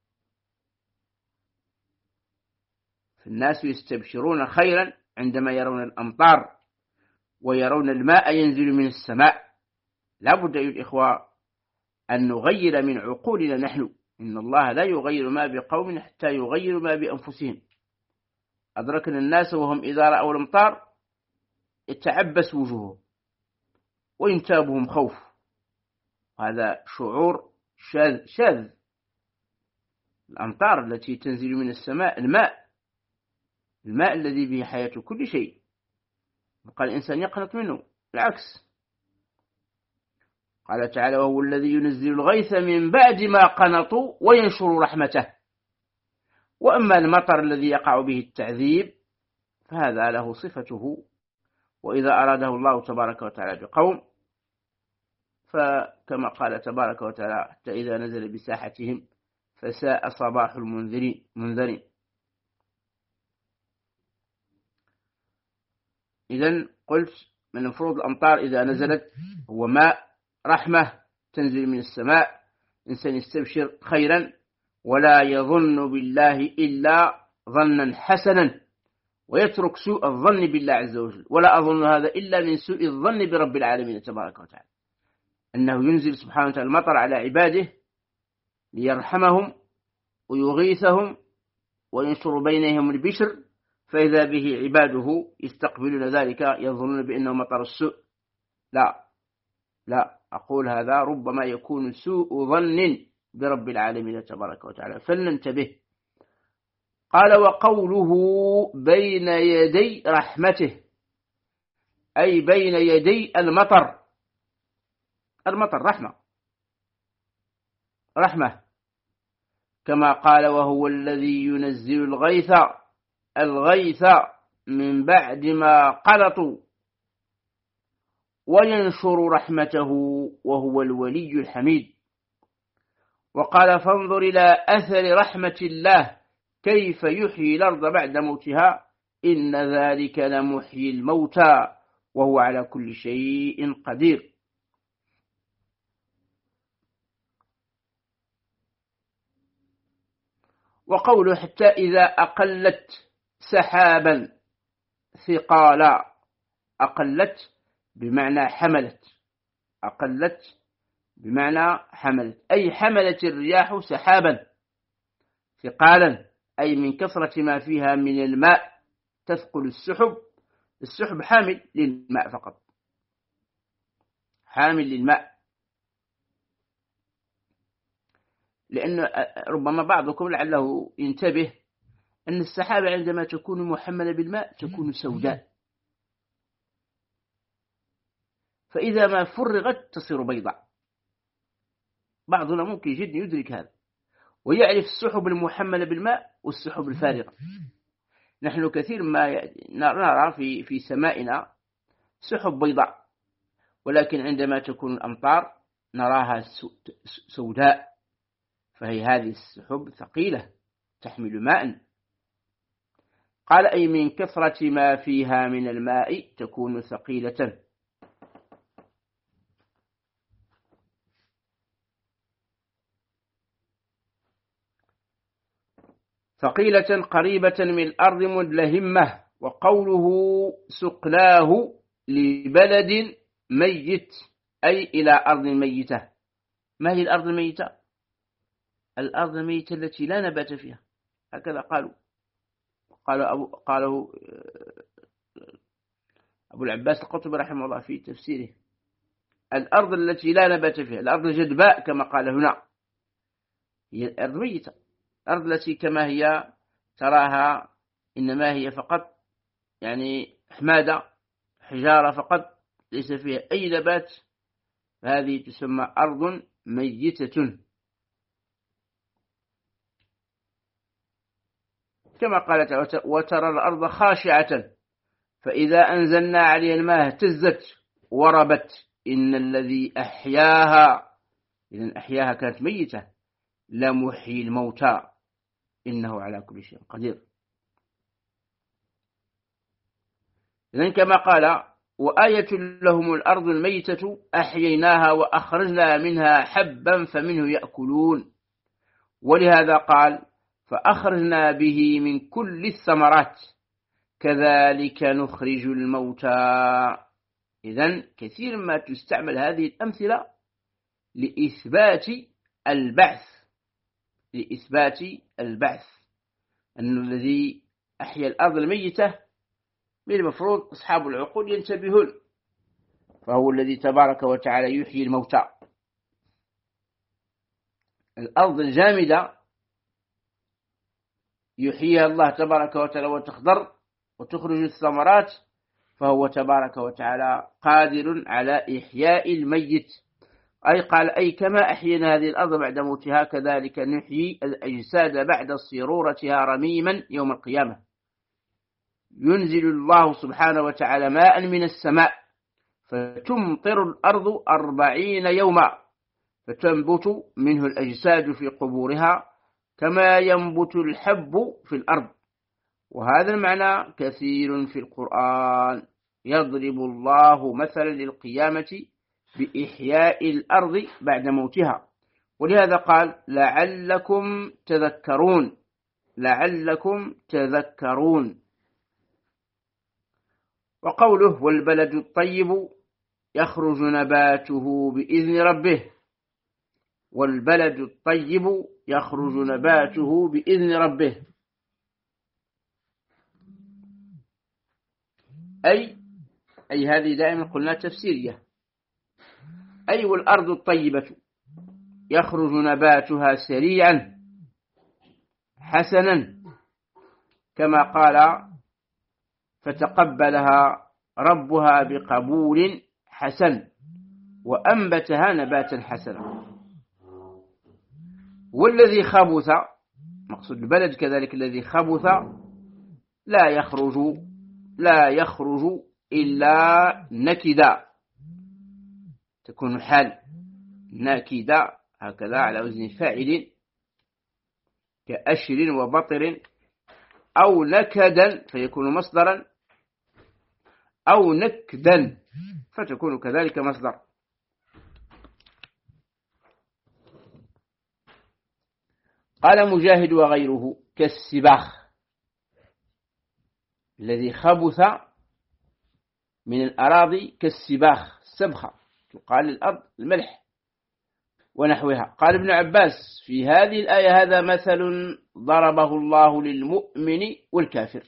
فالناس يستبشرون خيرا عندما يرون الأمطار ويرون الماء ينزل من السماء. لا بد أيها الإخوة أن نغير من عقولنا نحن، إن الله لا يغير ما بقوم حتى يغيروا ما بأنفسهم. أدركنا الناس وهم إذا رأوا الأمطار يتعبس وجوههم وينتابهم خوف، هذا شعور شاذ. الأمطار التي تنزل من السماء الماء الذي به حياة كل شيء، وقال الإنسان يقنط منه، بالعكس. قال تعالى وهو الذي ينزل الغيث من بعد ما قنطوا وينشر رحمته. وأما المطر الذي يقع به التعذيب فهذا له صفته، وإذا أراده الله تبارك وتعالى بقوم فكما قال تبارك وتعالى حتى إذا نزل بساحتهم فساء صباح المنذرين. إذن قلت من المفروض الأمطار إذا نزلت هو ماء رحمة تنزل من السماء، إنسان يستبشر خيرا ولا يظن بالله إلا ظنا حسنا ويترك سوء الظن بالله عز وجل. ولا أظن هذا إلا من سوء الظن برب العالمين تبارك وتعالى، أنه ينزل سبحانه وتعالى المطر على عباده ليرحمهم ويغيثهم وينشر بينهم البشر، فإذا به عباده يستقبلون ذلك يظنون بأنه مطر السوء. لا أقول هذا ربما يكون سوء ظن برب العالمين تبارك وتعالى، فلننتبه. قال وقوله بين يدي رحمته أي بين يدي المطر. المطر رحمة كما قال وهو الذي ينزل الغيث من بعد ما قنطوا وينشر رحمته وهو الولي الحميد. وقال فانظر إلى أثر رحمة الله كيف يحيي الأرض بعد موتها إن ذلك لمحيي الموتى وهو على كل شيء قدير. وقوله حتى إذا أقلت سحابا ثقالا، أقلت بمعنى حملت، أقلت بمعنى حملت أي حملت الرياح سحابا ثقالا أي من كثرة ما فيها من الماء تثقل السحب حامل للماء فقط، حامل للماء. لأن ربما بعضكم لعله ينتبه أن السحابة عندما تكون محملة بالماء تكون سوداء، فإذا ما فرغت تصير بيضاء. بعضنا ممكن جدا يدرك هذا ويعرف السحب المحملة بالماء والسحب الفارغة. نحن كثير ما نرى في سمائنا سحب بيضاء، ولكن عندما تكون الأمطار نراها سوداء، فهي هذه السحب ثقيلة تحمل ماء. قال أي من كثرة ما فيها من الماء تكون ثقيلة. ثقيلة قريبة من الأرض مدلهمة. وقوله سقلاه لبلد ميت أي إلى أرض ميتة. ما هي الأرض الميتة؟ الأرض الميتة التي لا نبات فيها، هكذا قالوا أبو العباس القطبي رحمه الله في تفسيره، الأرض التي لا نبات فيها، الأرض الجدباء كما قال هنا، هي الأرض ميتة، الأرض التي كما هي تراها إنما هي فقط يعني حمادة حجارة فقط ليس فيها أي نبات، هذه تسمى أرض ميتة. كما قالت وترى الأرض خاشعة فإذا أنزلنا عليها الماء اهتزت وربت إن الذي أحياها، إذن أحياها كانت ميتة، لمحيي الموتى إنه على كل شيء قدير. إذن كما قال وآية لهم الأرض الميتة أحييناها وأخرجنا منها حبا فمنه يأكلون. ولهذا قال فأخرجنا به من كل الثمرات كذلك نخرج الموتى. إذن كثير ما تستعمل هذه الأمثلة لإثبات البعث، أن الذي أحيا الأرض الميتة من المفروض أصحاب العقول ينتبهون، فهو الذي تبارك وتعالى يحيي الموتى. الأرض الجامدة يحييها الله تبارك وتعالى وتخضر وتخرج الثمرات، فهو تبارك وتعالى قادر على إحياء الميت. أي قال أي كما أحيينا هذه الأرض بعد موتها كذلك نحيي الأجساد بعد صيرورتها رميما يوم القيامة. ينزل الله سبحانه وتعالى ماء من السماء فتمطر الأرض 40 يوما فتنبت منه الأجساد في قبورها كما ينبت الحب في الأرض. وهذا المعنى كثير في القرآن. يضرب الله مثلا للقيامة بإحياء الأرض بعد موتها، ولهذا قال لعلكم تذكرون، لعلكم تذكرون. وقوله والبلد الطيب يخرج نباته بإذن ربه، والبلد الطيب يخرج نباته بإذن ربه، أي هذه دائما قلنا تفسيرية، أي والأرض الطيبة يخرج نباتها سريعا حسنا كما قال فتقبلها ربها بقبول حسن وأنبتها نباتا حسنا. والذي خبث، مقصود البلد كذلك الذي خبث لا يخرج إلا نكدا، تكون حال ناكدا هكذا على وزن فاعل كأشر وبطر، أو نكدا فيكون مصدرا، أو نكدا فتكون كذلك مصدر. قال مجاهد وغيره كالسباخ الذي خبث من الأراضي، كالسباخ السبخة تقال للأرض الملح ونحوها. قال ابن عباس في هذه الآية هذا مثل ضربه الله للمؤمن والكافر،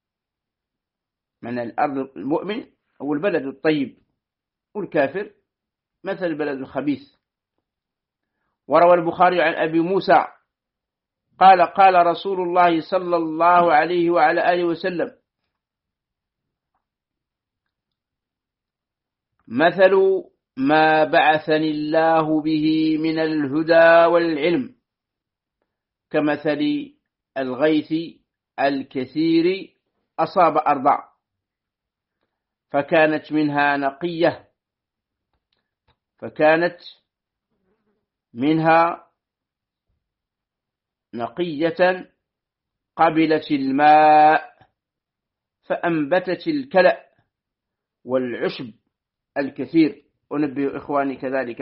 من الأرض المؤمن أو البلد الطيب، والكافر مثل البلد الخبيث. وروى البخاري عن أبي موسى قال قال رسول الله صلى الله عليه وعلى آله وسلم مثل ما بعثني الله به من الهدى والعلم كمثل الغيث الكثير أصاب أرضا فكانت منها نقية قبلت الماء فأنبتت الكلأ والعشب الكثير. أنبه إخواني كذلك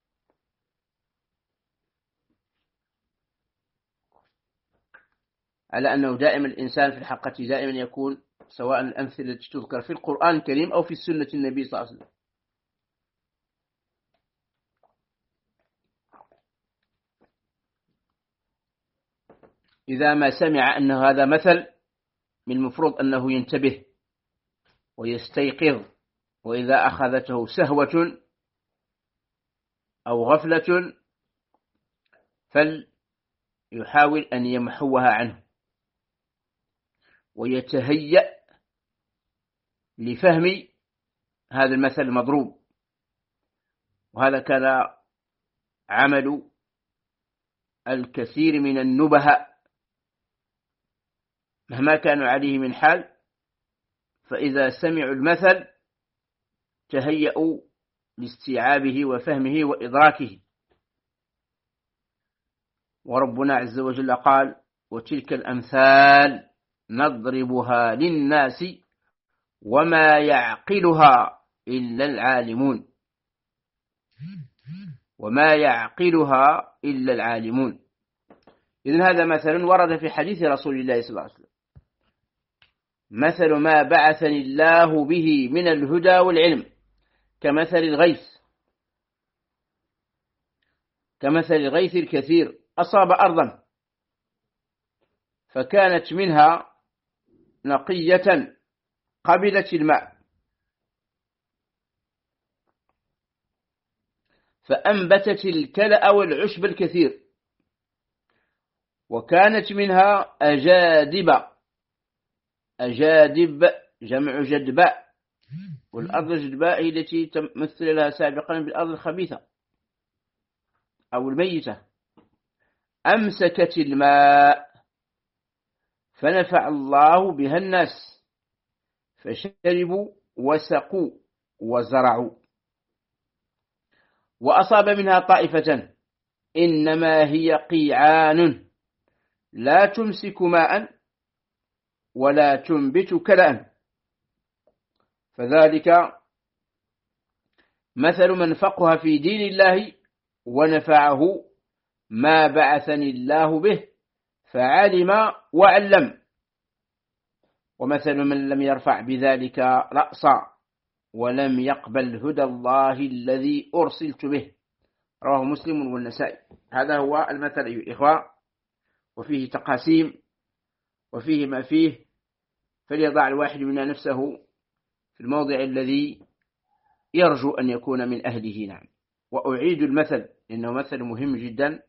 على أنه دائما الإنسان في الحقيقة دائما يكون سواء الأمثلة التي تذكر في القرآن الكريم أو في سنة النبي صلى الله عليه وسلم إذا ما سمع أن هذا مثل من المفروض أنه ينتبه ويستيقظ، وإذا أخذته سهوة أو غفلة فليحاول أن يمحوها عنه ويتهيأ لفهم هذا المثل المضروب. وهذا كان عمل الكثير من النبهاء مهما كانوا عليه من حال، فإذا سمعوا المثل تهيأوا لاستيعابه وفهمه وإدراكه. وربنا عز وجل قال وتلك الأمثال نضربها للناس وما يعقلها إلا العالمون، وما يعقلها إلا العالمون. إذن هذا مثل ورد في حديث رسول الله صلى الله عليه وسلم مثل ما بعثني الله به من الهدى والعلم كمثل الغيث الكثير أصاب أرضا فكانت منها نقية قبلت الماء فأنبتت الكلأ والعشب الكثير وكانت منها أجادب جمع جدباء، والأرض الجدباء هي التي تمثل لها سابقا بالأرض الخبيثة أو الميتة أمسكت الماء فنفع الله بها الناس فشربوا وسقوا وزرعوا. وأصاب منها طائفة إنما هي قيعان لا تمسك ماء ولا تنبت كلأ، فذلك مثل من فقه في دين الله ونفعه ما بعثني الله به فعلم وعلم، ومثل من لم يرفع بذلك رأسا ولم يقبل هدى الله الذي أرسلت به. رواه مسلم والنسائي. هذا هو المثل أيها الإخوة، وفيه تقاسيم وفيه ما فيه، فليضع الواحد منا نفسه في الموضع الذي يرجو أن يكون من أهله. نعم. وأعيد المثل لأنه مثل مهم جدا.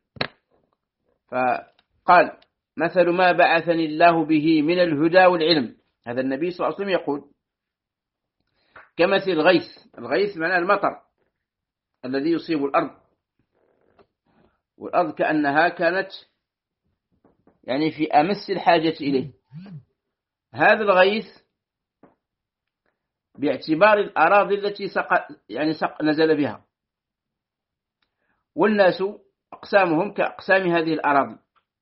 فقال مثل ما بعثني الله به من الهدى والعلم. هذا النبي صلى الله عليه وسلم يقول كمثل الغيث. الغيث معناه المطر الذي يصيب الأرض، والأرض كأنها كانت يعني في أمس الحاجة إليه. هذا الغيث باعتبار الأراضي التي نزل بها، والناس أقسامهم كأقسام هذه الأراضي.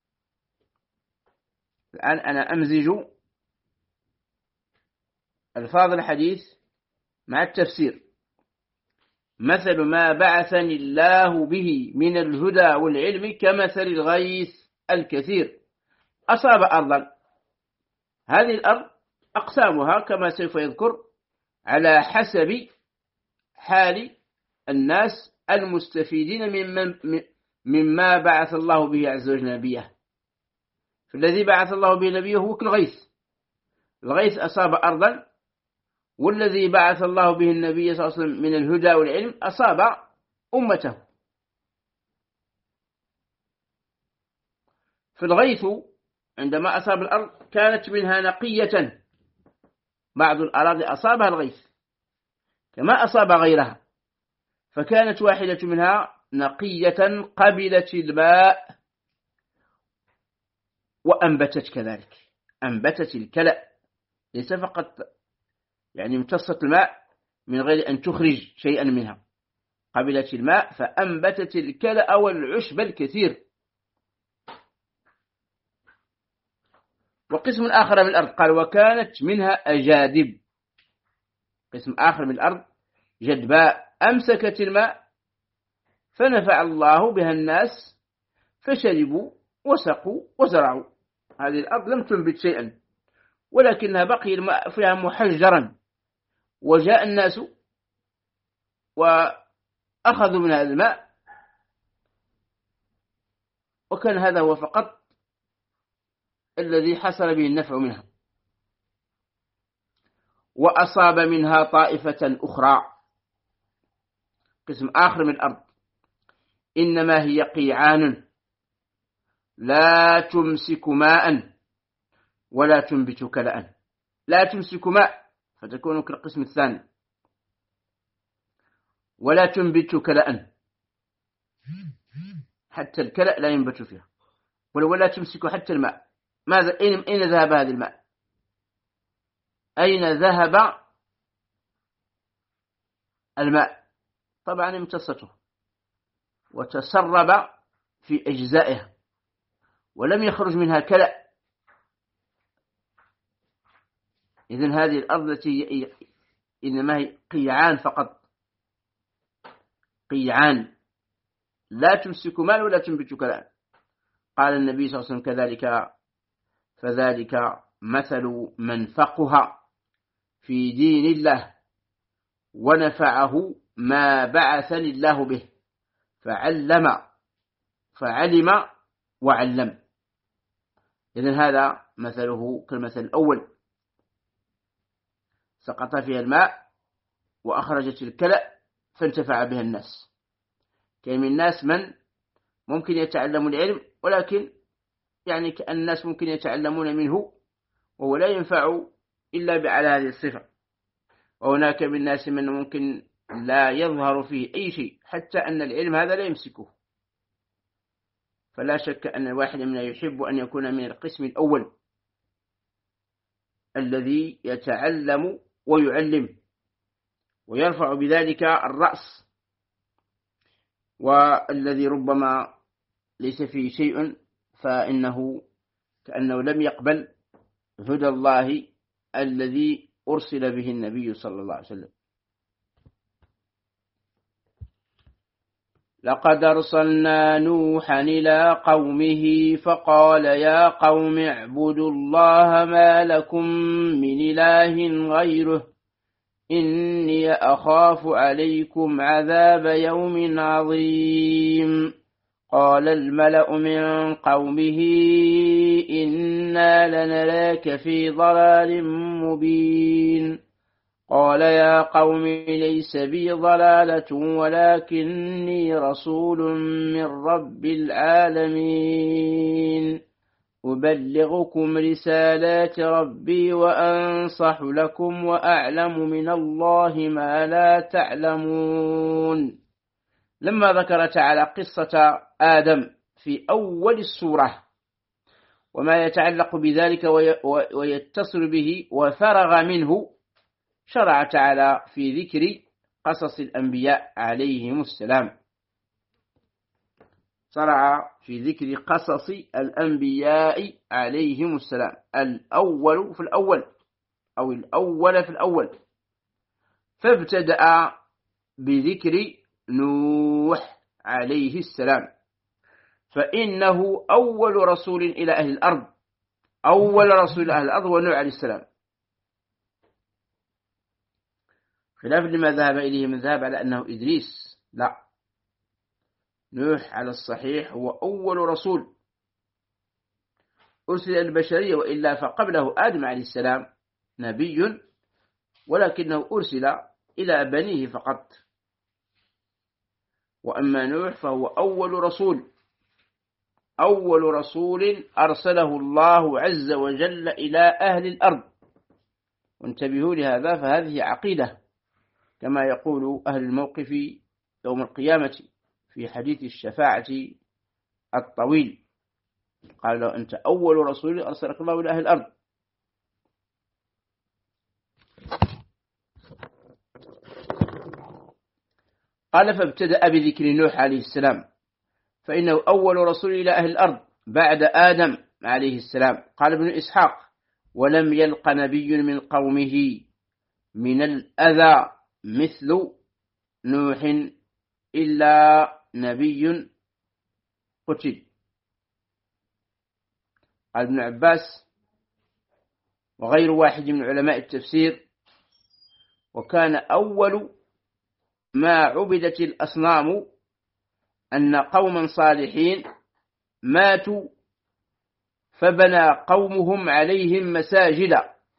الآن أنا أمزج ألفاظ الحديث مع التفسير. مثل ما بعثني الله به من الهدى والعلم كمثل الغيث الكثير أصاب أرضا. هذه الأرض أقسامها كما سوف يذكر على حسب حال الناس المستفيدين مما بعث الله به عز وجل نبيه. فالذي بعث الله به نبيه هو كالغيث. الغيث أصاب أرضا، والذي بعث الله به النبي صلى الله عليه وسلم من الهدى والعلم أصاب أمته. فالغيث عندما أصاب الأرض كانت منها نقية، بعض الأراضي أصابها الغيث كما أصاب غيرها، فكانت واحدة منها نقية قبلت الماء وأنبتت كذلك، أنبتت الكلأ، ليس فقط يعني امتصت الماء من غير أن تخرج شيئا منها، قبلت الماء فأنبتت الكلأ والعشب الكثير. وقسم آخر من الأرض قال وكانت منها أجادب، قسم آخر من الأرض جدباء أمسكت الماء فنفع الله بها الناس فشربوا وسقوا وزرعوا. هذه الأرض لم تنبت شيئا ولكنها بقي الماء فيها محجرا، وجاء الناس وأخذوا من هذا الماء، وكان هذا هو فقط الذي حصل به النفع منها. وأصاب منها طائفة أخرى، قسم آخر من الأرض إنما هي قيعان لا تمسك ماء ولا تنبت كلأ. لا تمسك ماء فتكون كالقسم الثاني، ولا تنبت كلأ، حتى الكلأ لا ينبت فيها، ولا تمسك حتى الماء. ماذا؟ أين ذهب هذا الماء؟ أين ذهب الماء؟ طبعا امتصته وتسرب في أجزائها ولم يخرج منها كلأ. إذن هذه الأرض التي إنما هي قيعان فقط، قيعان لا تمسك ماء ولا تنبت كلأ. قال النبي صلى الله عليه وسلم كذلك فذلك مثل من فقه في دين الله ونفعه ما بعثني الله به فعلم وعلم. إذن هذا مثله كالمثل الأول، سقط فيها الماء وأخرجت الكلأ فانتفع بها الناس. كان من الناس من ممكن يتعلم العلم، ولكن يعني كأن الناس ممكن يتعلمون منه وهو لا ينفع إلا على هذه الصفة. وهناك من الناس من ممكن لا يظهر فيه أي شيء، حتى أن العلم هذا لا يمسكه، فلا شك أن الواحد منا يحب أن يكون من القسم الأول الذي يتعلم ويعلم ويرفع بذلك الرأس، والذي ربما ليس فيه شيء فإنه كأنه لم يقبل هدى الله الذي أرسل به النبي صلى الله عليه وسلم. لقد أرسلنا نوحا إلى قومه فقال يا قوم اعبدوا الله ما لكم من إله غيره إني أخاف عليكم عذاب يوم عظيم. قال الملأ من قومه إنا لنراك في ضلال مبين. قال يا قوم ليس بي ضلالة ولكني رسول من رب العالمين أبلغكم رسالات ربي وأنصح لكم وأعلم من الله ما لا تعلمون. لما ذكر تعالى قصة آدم في أول السورة وما يتعلق بذلك ويتصل به وفرغ منه، شرع تعالى في ذكر قصص الأنبياء عليهم السلام. شرع في ذكر قصص الأنبياء عليهم السلام، الأول في الأول أو الأول في الأول، فابتدأ بذكر نوح عليه السلام، فإنه أول رسول إلى أهل الأرض، أول رسول إلى أهل الأرض ونوح عليه السلام، خلاف لما ذهب إليه من ذهب على أنه إدريس. لا، نوح على الصحيح هو أول رسول أرسل إلى البشرية، وإلا فقبله آدم عليه السلام نبي ولكنه أرسل إلى بنيه فقط. وأما نوح فهو أول رسول، أول رسول أرسله الله عز وجل إلى أهل الأرض. وانتبهوا لهذا، فهذه عقيدة كما يقول أهل الموقف يوم القيامة في حديث الشفاعة الطويل، قال له أنت أول رسول أرسلك الله إلى أهل الأرض. قال فابتدأ بذكر نوح عليه السلام فإنه أول رسول إلى أهل الأرض بعد آدم عليه السلام. قال ابن إسحاق ولم يلق نبي من قومه من الأذى مثل نوح إلا نبي قتل. قال ابن عباس وغير واحد من علماء التفسير وكان أول ما عبدت الأصنام أن قوما صالحين ماتوا فبنى قومهم عليهم مساجد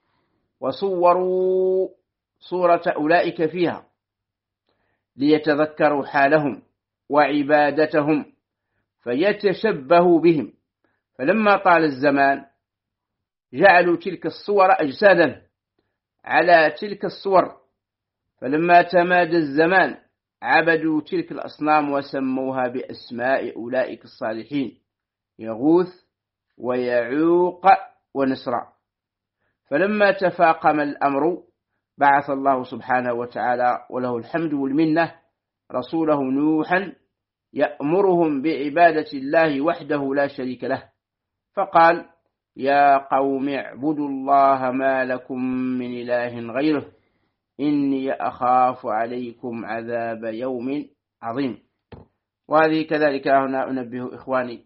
وصوروا صورة أولئك فيها ليتذكروا حالهم وعبادتهم فيتشبهوا بهم، فلما طال الزمان جعلوا تلك الصور أجسادا على تلك الصور، فلما تمادى الزمان عبدوا تلك الأصنام وسموها بأسماء أولئك الصالحين يغوث ويعوق ونسرا. فلما تفاقم الأمر بعث الله سبحانه وتعالى وله الحمد والمنة رسوله نوحا يأمرهم بعبادة الله وحده لا شريك له، فقال يا قوم اعبدوا الله ما لكم من إله غيره إني أخاف عليكم عذاب يوم عظيم. وهذه كذلك هنا أنبه إخواني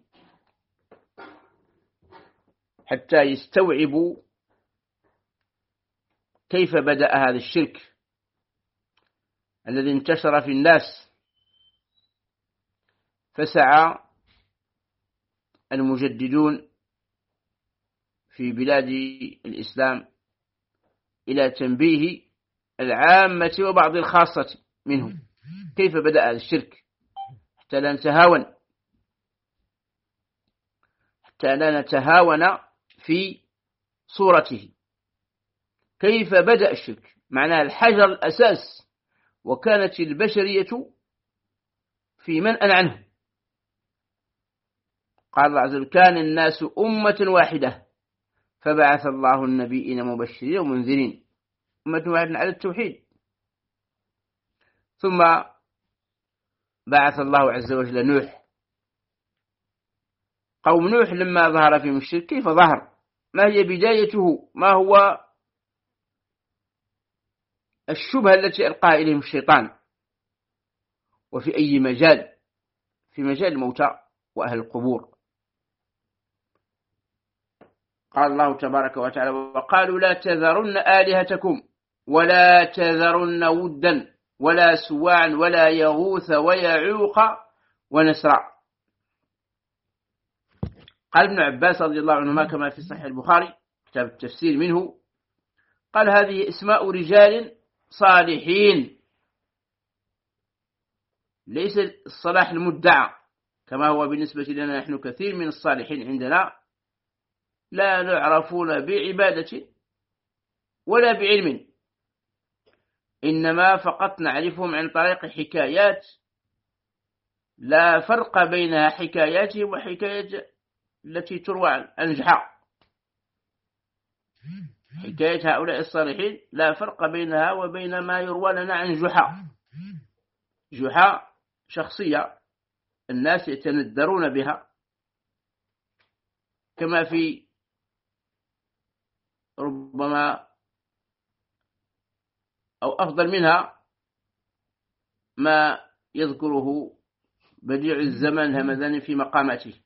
حتى يستوعبوا كيف بدأ هذا الشرك الذي انتشر في الناس، فسعى المجددون في بلاد الإسلام إلى تنبيه العامة وبعض الخاصة منهم كيف بدأ هذا الشرك حتى لا نتهاون في صورته. كيف بدأ الشرك؟ معناه الحجر الأساس، وكانت البشرية في منأى عنه قال الله عز وجل كان الناس أمة واحدة فبعث الله النبيين مبشرين ومنذرين، أمة واحدة على التوحيد. ثم بعث الله عز وجل نوح. قوم نوح لما ظهر فيهم الشرك كيف ظهر؟ ما هي بدايته؟ ما هو الشبهة التي ألقاها إليهم الشيطان؟ وفي أي مجال؟ في مجال الموتى وأهل القبور. قال الله تبارك وتعالى وقالوا لا تذرن آلهتكم ولا تذرن ودا ولا سواعا ولا يغوث ويعوق ونسرا. قال ابن عباس رضي الله عنهما كما في صحيح البخاري كتاب التفسير منه، قال هذه اسماء رجال صالحين، ليس الصلاح المدعى كما هو بالنسبة لنا نحن. كثير من الصالحين عندنا لا نعرفون بعبادة ولا بعلم، إنما فقط نعرفهم عن طريق حكايات لا فرق بينها حكاياتهم وحكايات التي تروى عن جحا. حكاية هؤلاء الصالحين لا فرق بينها وبين ما يروى لنا عن جحا. جحا شخصية الناس يتندرون بها، كما في ربما أو أفضل منها ما يذكره بديع الزمان الهمداني في مقاماته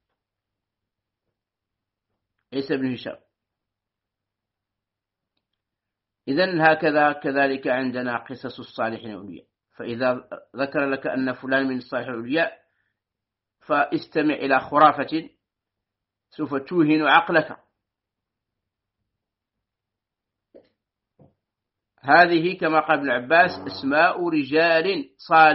عيسى بن هشام. إذن هكذا كذلك عندنا قصص الصالحين الأولياء. فإذا ذكر لك أن فلان من الصالحين الأولياء فاستمع إلى خرافة سوف توهن عقلك. هذه كما قال ابن عباس اسماء رجال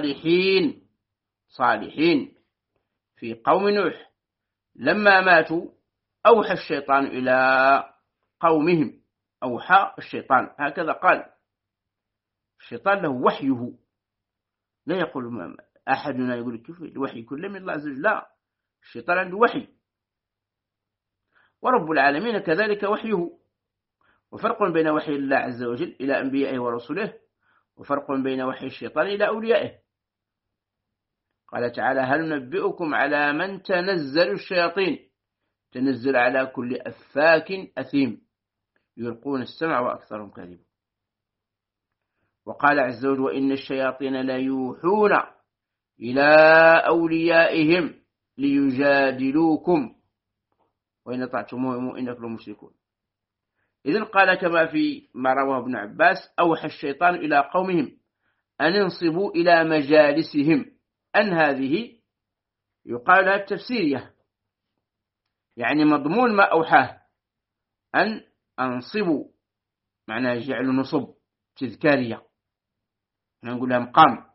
صالحين في قوم نوح لما ماتوا أوحى الشيطان إلى قومهم. أوحى الشيطان، هكذا قال الشيطان له وحيه، لا يقول أحدنا يقول كيف الوحي كله من الله عز وجل، لا، الشيطان عنده وحي، ورب العالمين كذلك وحيه. وفرق بين وحي الله عز وجل إلى أنبيائه ورسله وفرق بين وحي الشيطان إلى أوليائه. قال تعالى هل ننبئكم على من تنزل الشياطين؟ تنزل على كل أفاك أثيم يلقون السمع وأكثرهم كاذبون. وقال عز وجل وإن الشياطين لا يوحون إلى أوليائهم ليجادلوكم وإن أطعتموهم إنكم لمشركون. إذن قال كما في ما رواه ابن عباس أوحى الشيطان إلى قومهم أن انصبوا إلى مجالسهم. أن هذه يقال لها التفسيرية، يعني مضمون ما أوحاه أن أنصبوا، معناه جعل نصب تذكارية، نقول لها مقام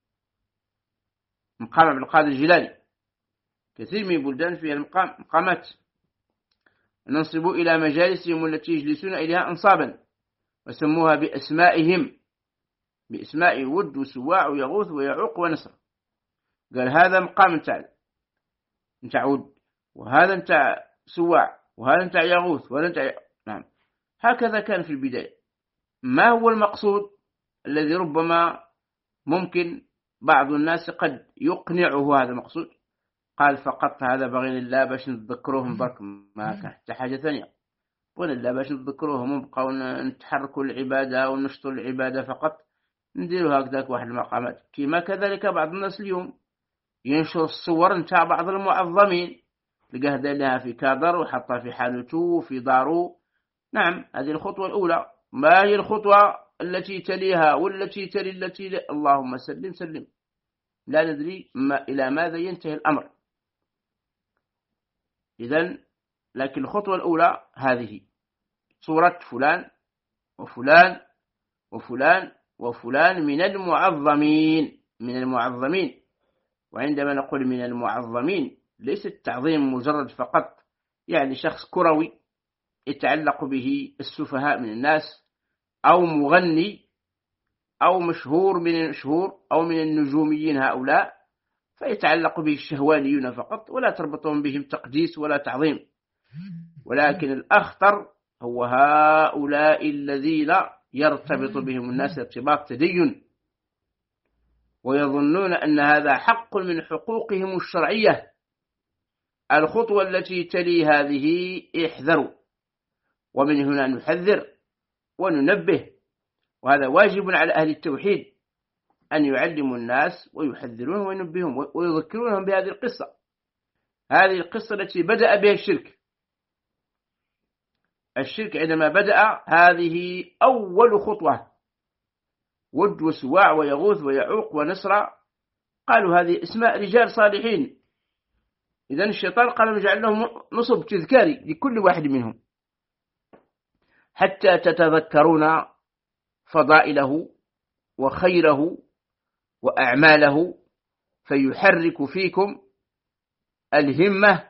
عبد القادر الجيلاني. كثير من البلدان فيها مقامات. ننصبوا إلى مجالسهم التي يجلسون إليها أنصابا وسموها بأسمائهم، بأسماء ود وسواع ويغوث ويعوق ونسر. قال هذا مقام نتاع ود، وهذا نتاع سواع، وهذا نتاع يغوث، وهذا نتاع نعم. هكذا كان في البداية. ما هو المقصود الذي ربما ممكن بعض الناس قد يقنعه هذا المقصود؟ قال فقط هذا بغينا الله باش نتذكروهم برك، ما كان حتى حاجة ثانية. بغينا الله باش نتذكروهم ونبقاو نتحركوا العبادة ونشطوا العبادة فقط، نديروا هكذاك واحد المقامات. كما كذلك بعض الناس اليوم ينشر الصور نتاع بعض المعظمين، لقاه لها في كادر وحطها في حانوته وفي داره. نعم، هذه الخطوة الأولى. ما هي الخطوة التي تليها والتي تلي التي اللهم سلم سلم، لا ندري إلى ماذا ينتهي الأمر. إذن لكن الخطوة الأولى هذه صورة فلان وفلان وفلان وفلان من المعظمين. وعندما نقول من المعظمين ليس التعظيم مجرد فقط يعني شخص كروي يتعلق به السفهاء من الناس، أو مغني، أو مشهور من المشهور، أو من النجوميين هؤلاء، فيتعلق به الشهوانيون فقط، ولا تربطهم بهم تقديس ولا تعظيم. ولكن الأخطر هو هؤلاء الذين يرتبط بهم الناس ارتباط تدين، ويظنون أن هذا حق من حقوقهم الشرعية. الخطوة التي تلي هذه احذروا، ومن هنا نحذر وننبه، وهذا واجب على أهل التوحيد أن يعلموا الناس ويحذرونهم وينبههم ويذكرونهم بهذه القصة. هذه القصة التي بدأ بها الشرك عندما بدأ، هذه أول خطوة. ود وسواع ويغوث ويعوق ونسرى قالوا هذه اسماء رجال صالحين، إذن الشيطان قال نجعل لهم نصب تذكاري لكل واحد منهم حتى تتذكرون فضائله وخيره وأعماله، فيحرك فيكم الهمة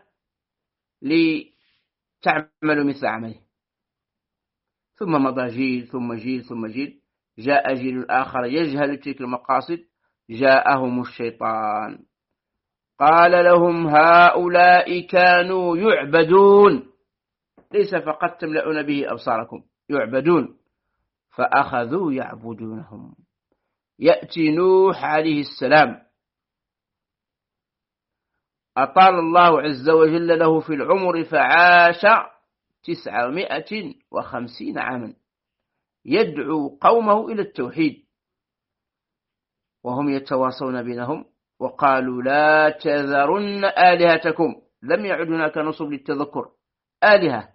لتعملوا مثل عمله. ثم مضى جيل ثم جيل ثم جيل، جاء جيل آخر يجهل تلك المقاصد، جاءهم الشيطان قال لهم هؤلاء كانوا يعبدون، ليس فقط تملؤون به أبصاركم، يعبدون، فأخذوا يعبدونهم. يأتي نوح عليه السلام أطال الله عز وجل له في العمر فعاش 950 عاما يدعو قومه إلى التوحيد، وهم يتواصون بينهم وقالوا لا تذرن آلهتكم. لم يعد هناك نصب للتذكر، آلهة،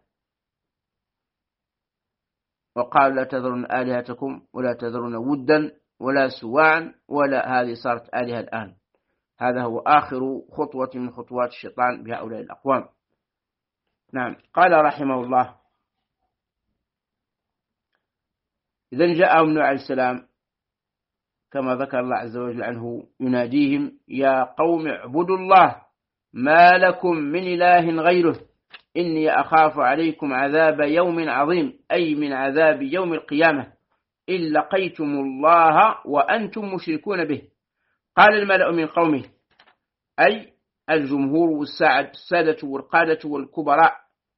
وقالوا لا تذرن آلهتكم ولا تذرن ودا ولا سواعا، ولا، هذه صارت آلهة الآن. هذا هو آخر خطوة من خطوات الشيطان بهؤلاء الأقوام. نعم. قال رحمه الله إذن جاءهم نوح عليه السلام كما ذكر الله عز وجل عنه يناديهم يا قوم اعبدوا الله ما لكم من إله غيره إني أخاف عليكم عذاب يوم عظيم، أي من عذاب يوم القيامة إن لقيتم الله وأنتم مشركون به. قال الملأ من قومه، أي الجمهور والسادة والقادة والكبراء.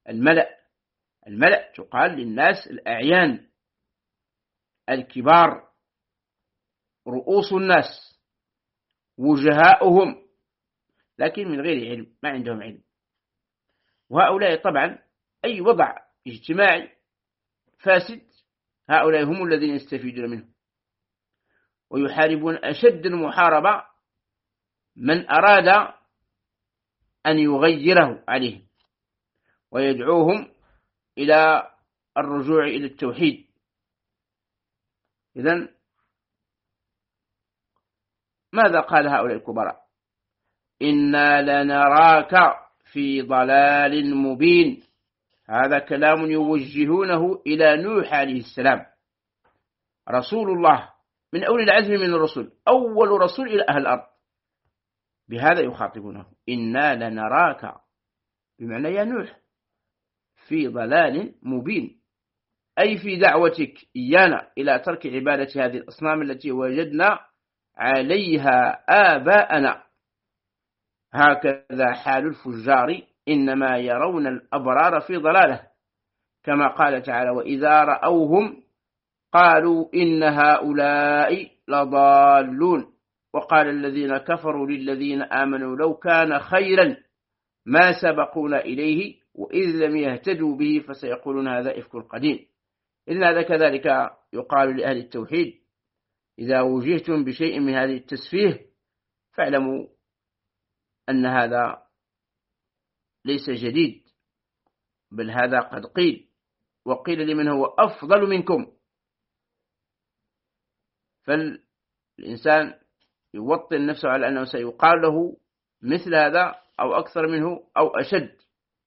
الملأ تقال للناس الأعيان الكبار، رؤوس الناس، وجهاؤهم، لكن من غير علم، ما عندهم علم. وهؤلاء طبعا أي وضع اجتماعي فاسد هؤلاء هم الذين يستفيدون منه، ويحاربون أشد المحاربة من أراد أن يغيره عليهم ويدعوهم إلى الرجوع إلى التوحيد. إذن ماذا قال هؤلاء الكبراء؟ إنا لنراك في ضلال مبين. هذا كلام يوجهونه إلى نوح عليه السلام، رسول الله من أولي العزم من الرسل، أول رسول إلى أهل الأرض، بهذا يخاطبونه. إنا لنراك بمعنى يا نوح في ضلال مبين، أي في دعوتك إيانا إلى ترك عبادة هذه الأصنام التي وجدنا عليها آباءنا. هكذا حال الفجار، إنما يرون الأبرار في ضلاله، كما قال تعالى وإذا رأوهم قالوا إن هؤلاء لضالون. وقال الذين كفروا للذين آمنوا لو كان خيرا ما سبقونا إليه وإذ لم يهتدوا به فسيقولون هذا إفك قديم. إذن هذا كذلك يقال لأهل التوحيد إذا وجهتم بشيء من هذه التسفيه فاعلموا أن هذا ليس جديد، بل هذا قد قيل، وقيل لمن هو أفضل منكم. فالإنسان يوطن نفسه على أنه سيقال له مثل هذا أو أكثر منه أو أشد.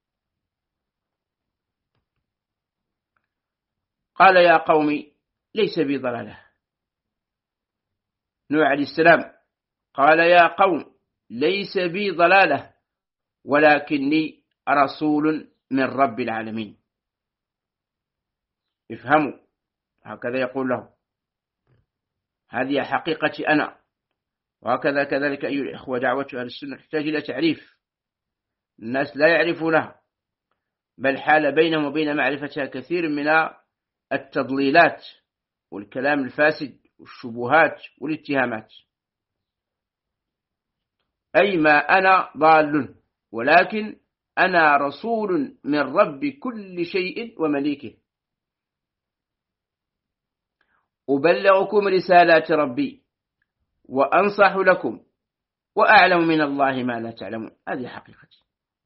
قال يا قوم ليس بي ضلالة. نوح عليه السلام قال يا قوم ليس بي ضلالة ولكني رسول من رب العالمين. افهموا، هكذا يقول له، هذه حقيقتي أنا، وهكذا كذلك أيها الإخوة دعوة أهل السنة تحتاج إلى تعريف، الناس لا يعرفونها، بل حال بينهم وبين معرفتها كثير من التضليلات والكلام الفاسد والشبهات والاتهامات. أي ما أنا ضال، ولكن أنا رسول من رب كل شيء ومليكه، أبلغكم رسالات ربي وأنصح لكم وأعلم من الله ما لا تعلمون. هذه حقيقتي.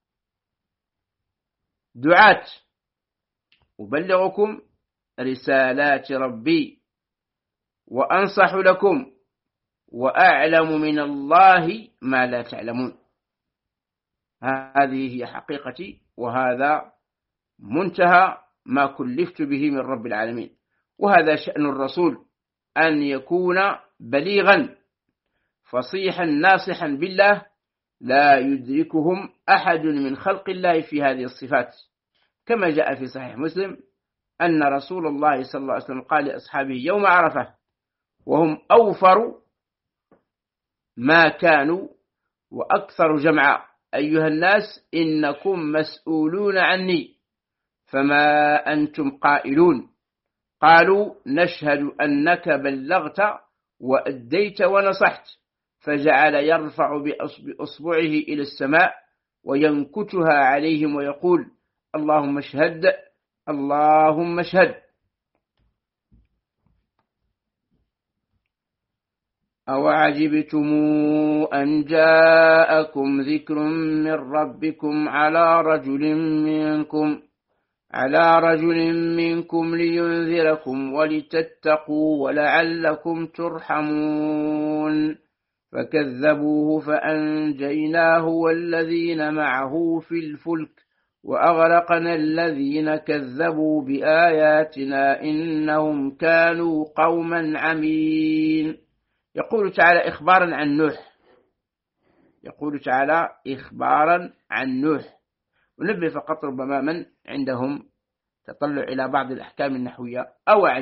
دعاة، أبلغكم رسالات ربي وأنصح لكم وأعلم من الله ما لا تعلمون. هذه هي حقيقتي، وهذا منتهى ما كلفت به من رب العالمين. وهذا شأن الرسول، أن يكون بليغا فصيحا ناصحا بالله، لا يدركهم أحد من خلق الله في هذه الصفات، كما جاء في صحيح مسلم أن رسول الله صلى الله عليه وسلم قال لأصحابه يوم عرفة وهم أوفر ما كانوا وأكثر جمعا: أيها الناس إنكم مسؤولون عني، فما أنتم قائلون؟ قالوا نشهد أنك بلغت وأديت ونصحت. فجعل يرفع بأصبعه إلى السماء وينكتها عليهم ويقول اللهم اشهد اللهم اشهد. أوعجبتم أن جاءكم ذكر من ربكم على رجل منكم لينذركم ولتتقوا ولعلكم ترحمون. فكذبوه فأنجيناه والذين معه في الفلك وأغرقنا الذين كذبوا بآياتنا إنهم كانوا قوما عمين. يقول تعالى إخبارا عن نوح. ونبه فقط ربما من عندهم تطلع إلى بعض الأحكام النحوية: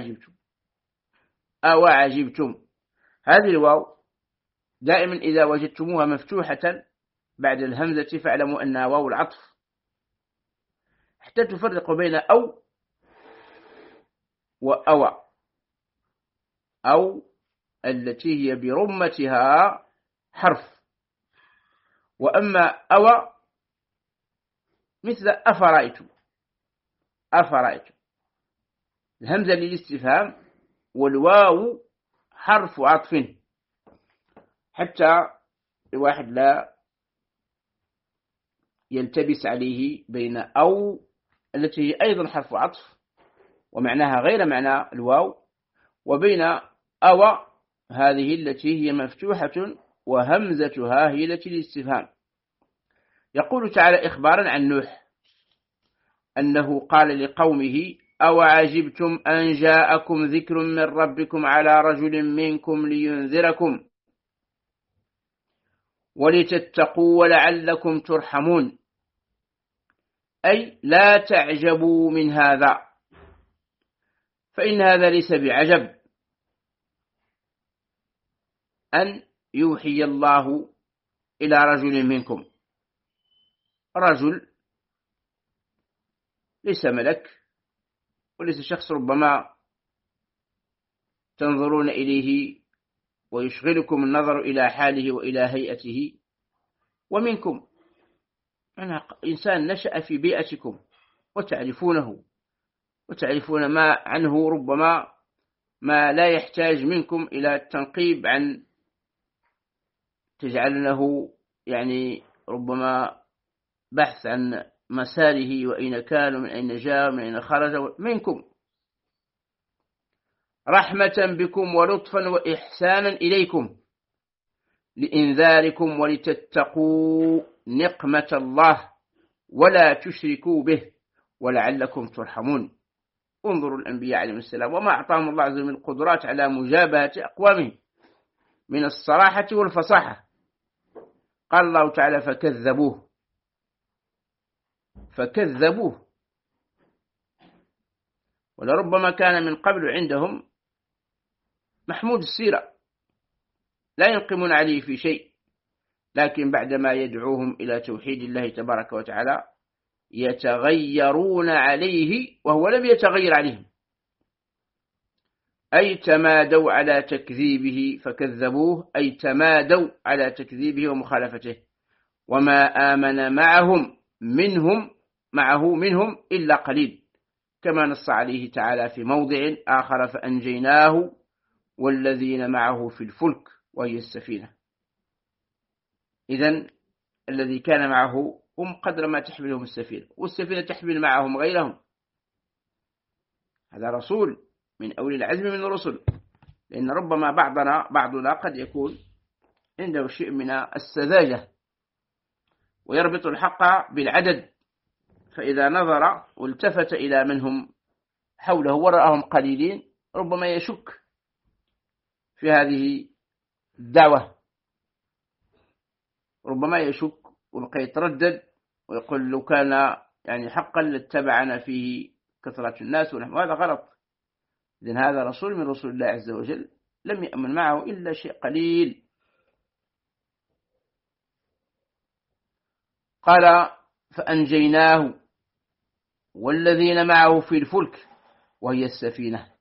أوعجبتم. هذه الواو دائما إذا وجدتموها مفتوحة بعد الهمزة فاعلموا أنها واو العطف، حتى تفرق بين أو وأوى. أو التي هي برمتها حرف، وأما أوى مثل أفرأيتم. الهمزة للاستفهام والواو حرف عطف، حتى الواحد لا يلتبس عليه بين أو التي هي أيضا حرف عطف ومعناها غير معنى الواو، وبين أو هذه التي هي مفتوحة وهمزتها هي التي للاستفهام. يقول تعالى إخبارا عن نوح أنه قال لقومه: أوعجبتم أن جاءكم ذكر من ربكم على رجل منكم لينذركم ولتتقوا ولعلكم ترحمون. أي لا تعجبوا من هذا، فإن هذا ليس بعجب أن يوحي الله إلى رجل منكم. رجل ليس ملك وليس شخص ربما تنظرون إليه ويشغلكم النظر إلى حاله وإلى هيئته. ومنكم أنا إنسان نشأ في بيئتكم وتعرفونه وتعرفون ما عنه، ربما ما لا يحتاج منكم إلى التنقيب عن تجعلنه يعني ربما بحث عن مساره وأين كان ومن أين جاء ومن أين خرج. منكم رحمة بكم ولطفا وإحسانا إليكم لإنذاركم ولتتقوا نقمة الله ولا تشركوا به ولعلكم ترحمون. انظروا الأنبياء عليهم السلام وما أعطاهم الله عز وجل من القدرات على مجابهة أقوامهم من الصراحة والفصاحة. قال الله تعالى: فكذبوه. ولربما كان من قبل عندهم محمود السيرة، لا ينقمون عليه في شيء، لكن بعدما يدعوهم إلى توحيد الله تبارك وتعالى يتغيرون عليه وهو لم يتغير عليهم، أي تمادوا على تكذيبه فكذبوه، أي تمادوا على تكذيبه ومخالفته، وما آمن منهم إلا قليل، كما نص عليه تعالى في موضع آخر: فأنجيناه والذين معه في الفلك وهي السفينة. إذن الذي كان معه هم قدر ما تحملهم السفينة، والسفينة تحمل معهم غيرهم. هذا رسول من أولي العزم من الرسل، لأن ربما بعضنا قد يكون عنده شيء من السذاجة ويربط الحق بالعدد، فإذا نظر والتفت إلى من هم حوله ورآهم قليلين ربما يشك في هذه الدعوة، ربما يشك ويتردد ويقول لو كان يعني حقا لاتبعنا فيه كثرة الناس، وهذا غلط. إذن هذا رسول من رسول الله عز وجل لم يأمن معه إلا شيء قليل. قال: فأنجيناه والذين معه في الفلك وهي السفينة.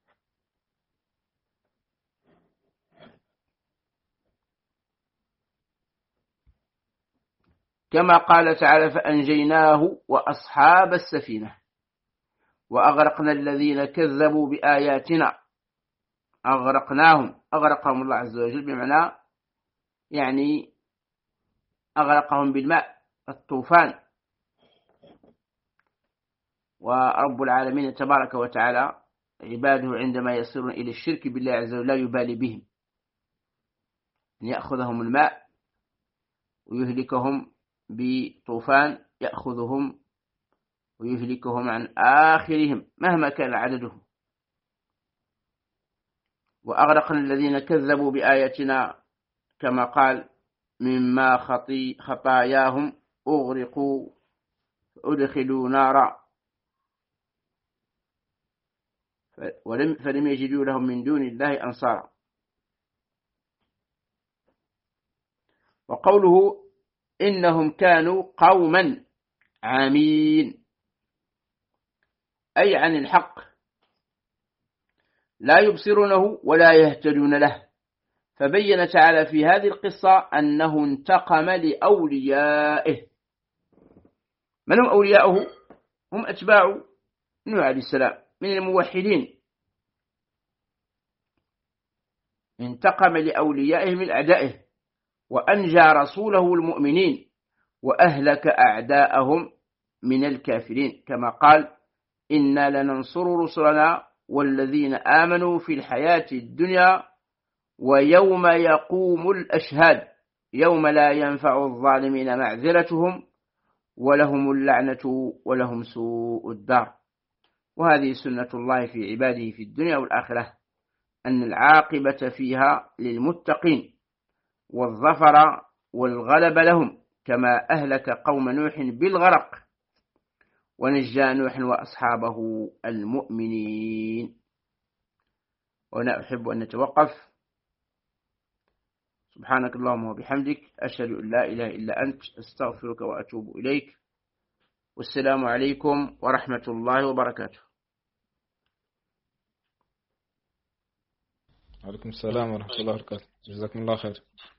كما قال تعالى: فأنجيناه وأصحاب السفينة وأغرقنا الذين كذبوا بآياتنا. أغرقهم الله عز وجل، بمعنى يعني أغرقهم بالماء، الطوفان. ورب العالمين تبارك وتعالى عباده عندما يصيرون إلى الشرك بالله عز وجل لا يبالي بهم، أن يأخذهم الماء ويهلكهم بطوفان يأخذهم ويهلكهم عن آخرهم مهما كان عددهم. وأغرقنا الذين كذبوا بآياتنا، كما قال: مما خطاياهم أغرقوا أدخلوا نارا فلم يجدوا لهم من دون الله أنصارا. وقوله: إنهم كانوا قوما عمين، أي عن الحق لا يبصرونه ولا يهتدون له. فبين تعالى في هذه القصة أنه انتقم لأوليائه. من هم أولياؤه؟ هم أتباع نوح عليه السلام من الموحدين. انتقم لأوليائه من أعدائه، وأنجى رسوله المؤمنين، وأهلك أعداءهم من الكافرين، كما قال: إنا لننصر رسلنا والذين آمنوا في الحياة الدنيا ويوم يقوم الأشهاد يوم لا ينفع الظالمين معذرتهم ولهم اللعنة ولهم سوء الدار. وهذه سنة الله في عباده في الدنيا والآخرة، أن العاقبة فيها للمتقين والظفر والغلب لهم، كما أهلك قوم نوح بالغرق ونجى نوح وأصحابه المؤمنين. وأنا أحب أن نتوقف. سبحانك اللهم وبحمدك، أشهد أن لا إله إلا أنت، أستغفرك وأتوب إليك. والسلام عليكم ورحمة الله وبركاته. وعليكم السلام ورحمة الله وبركاته. جزاكم الله خير.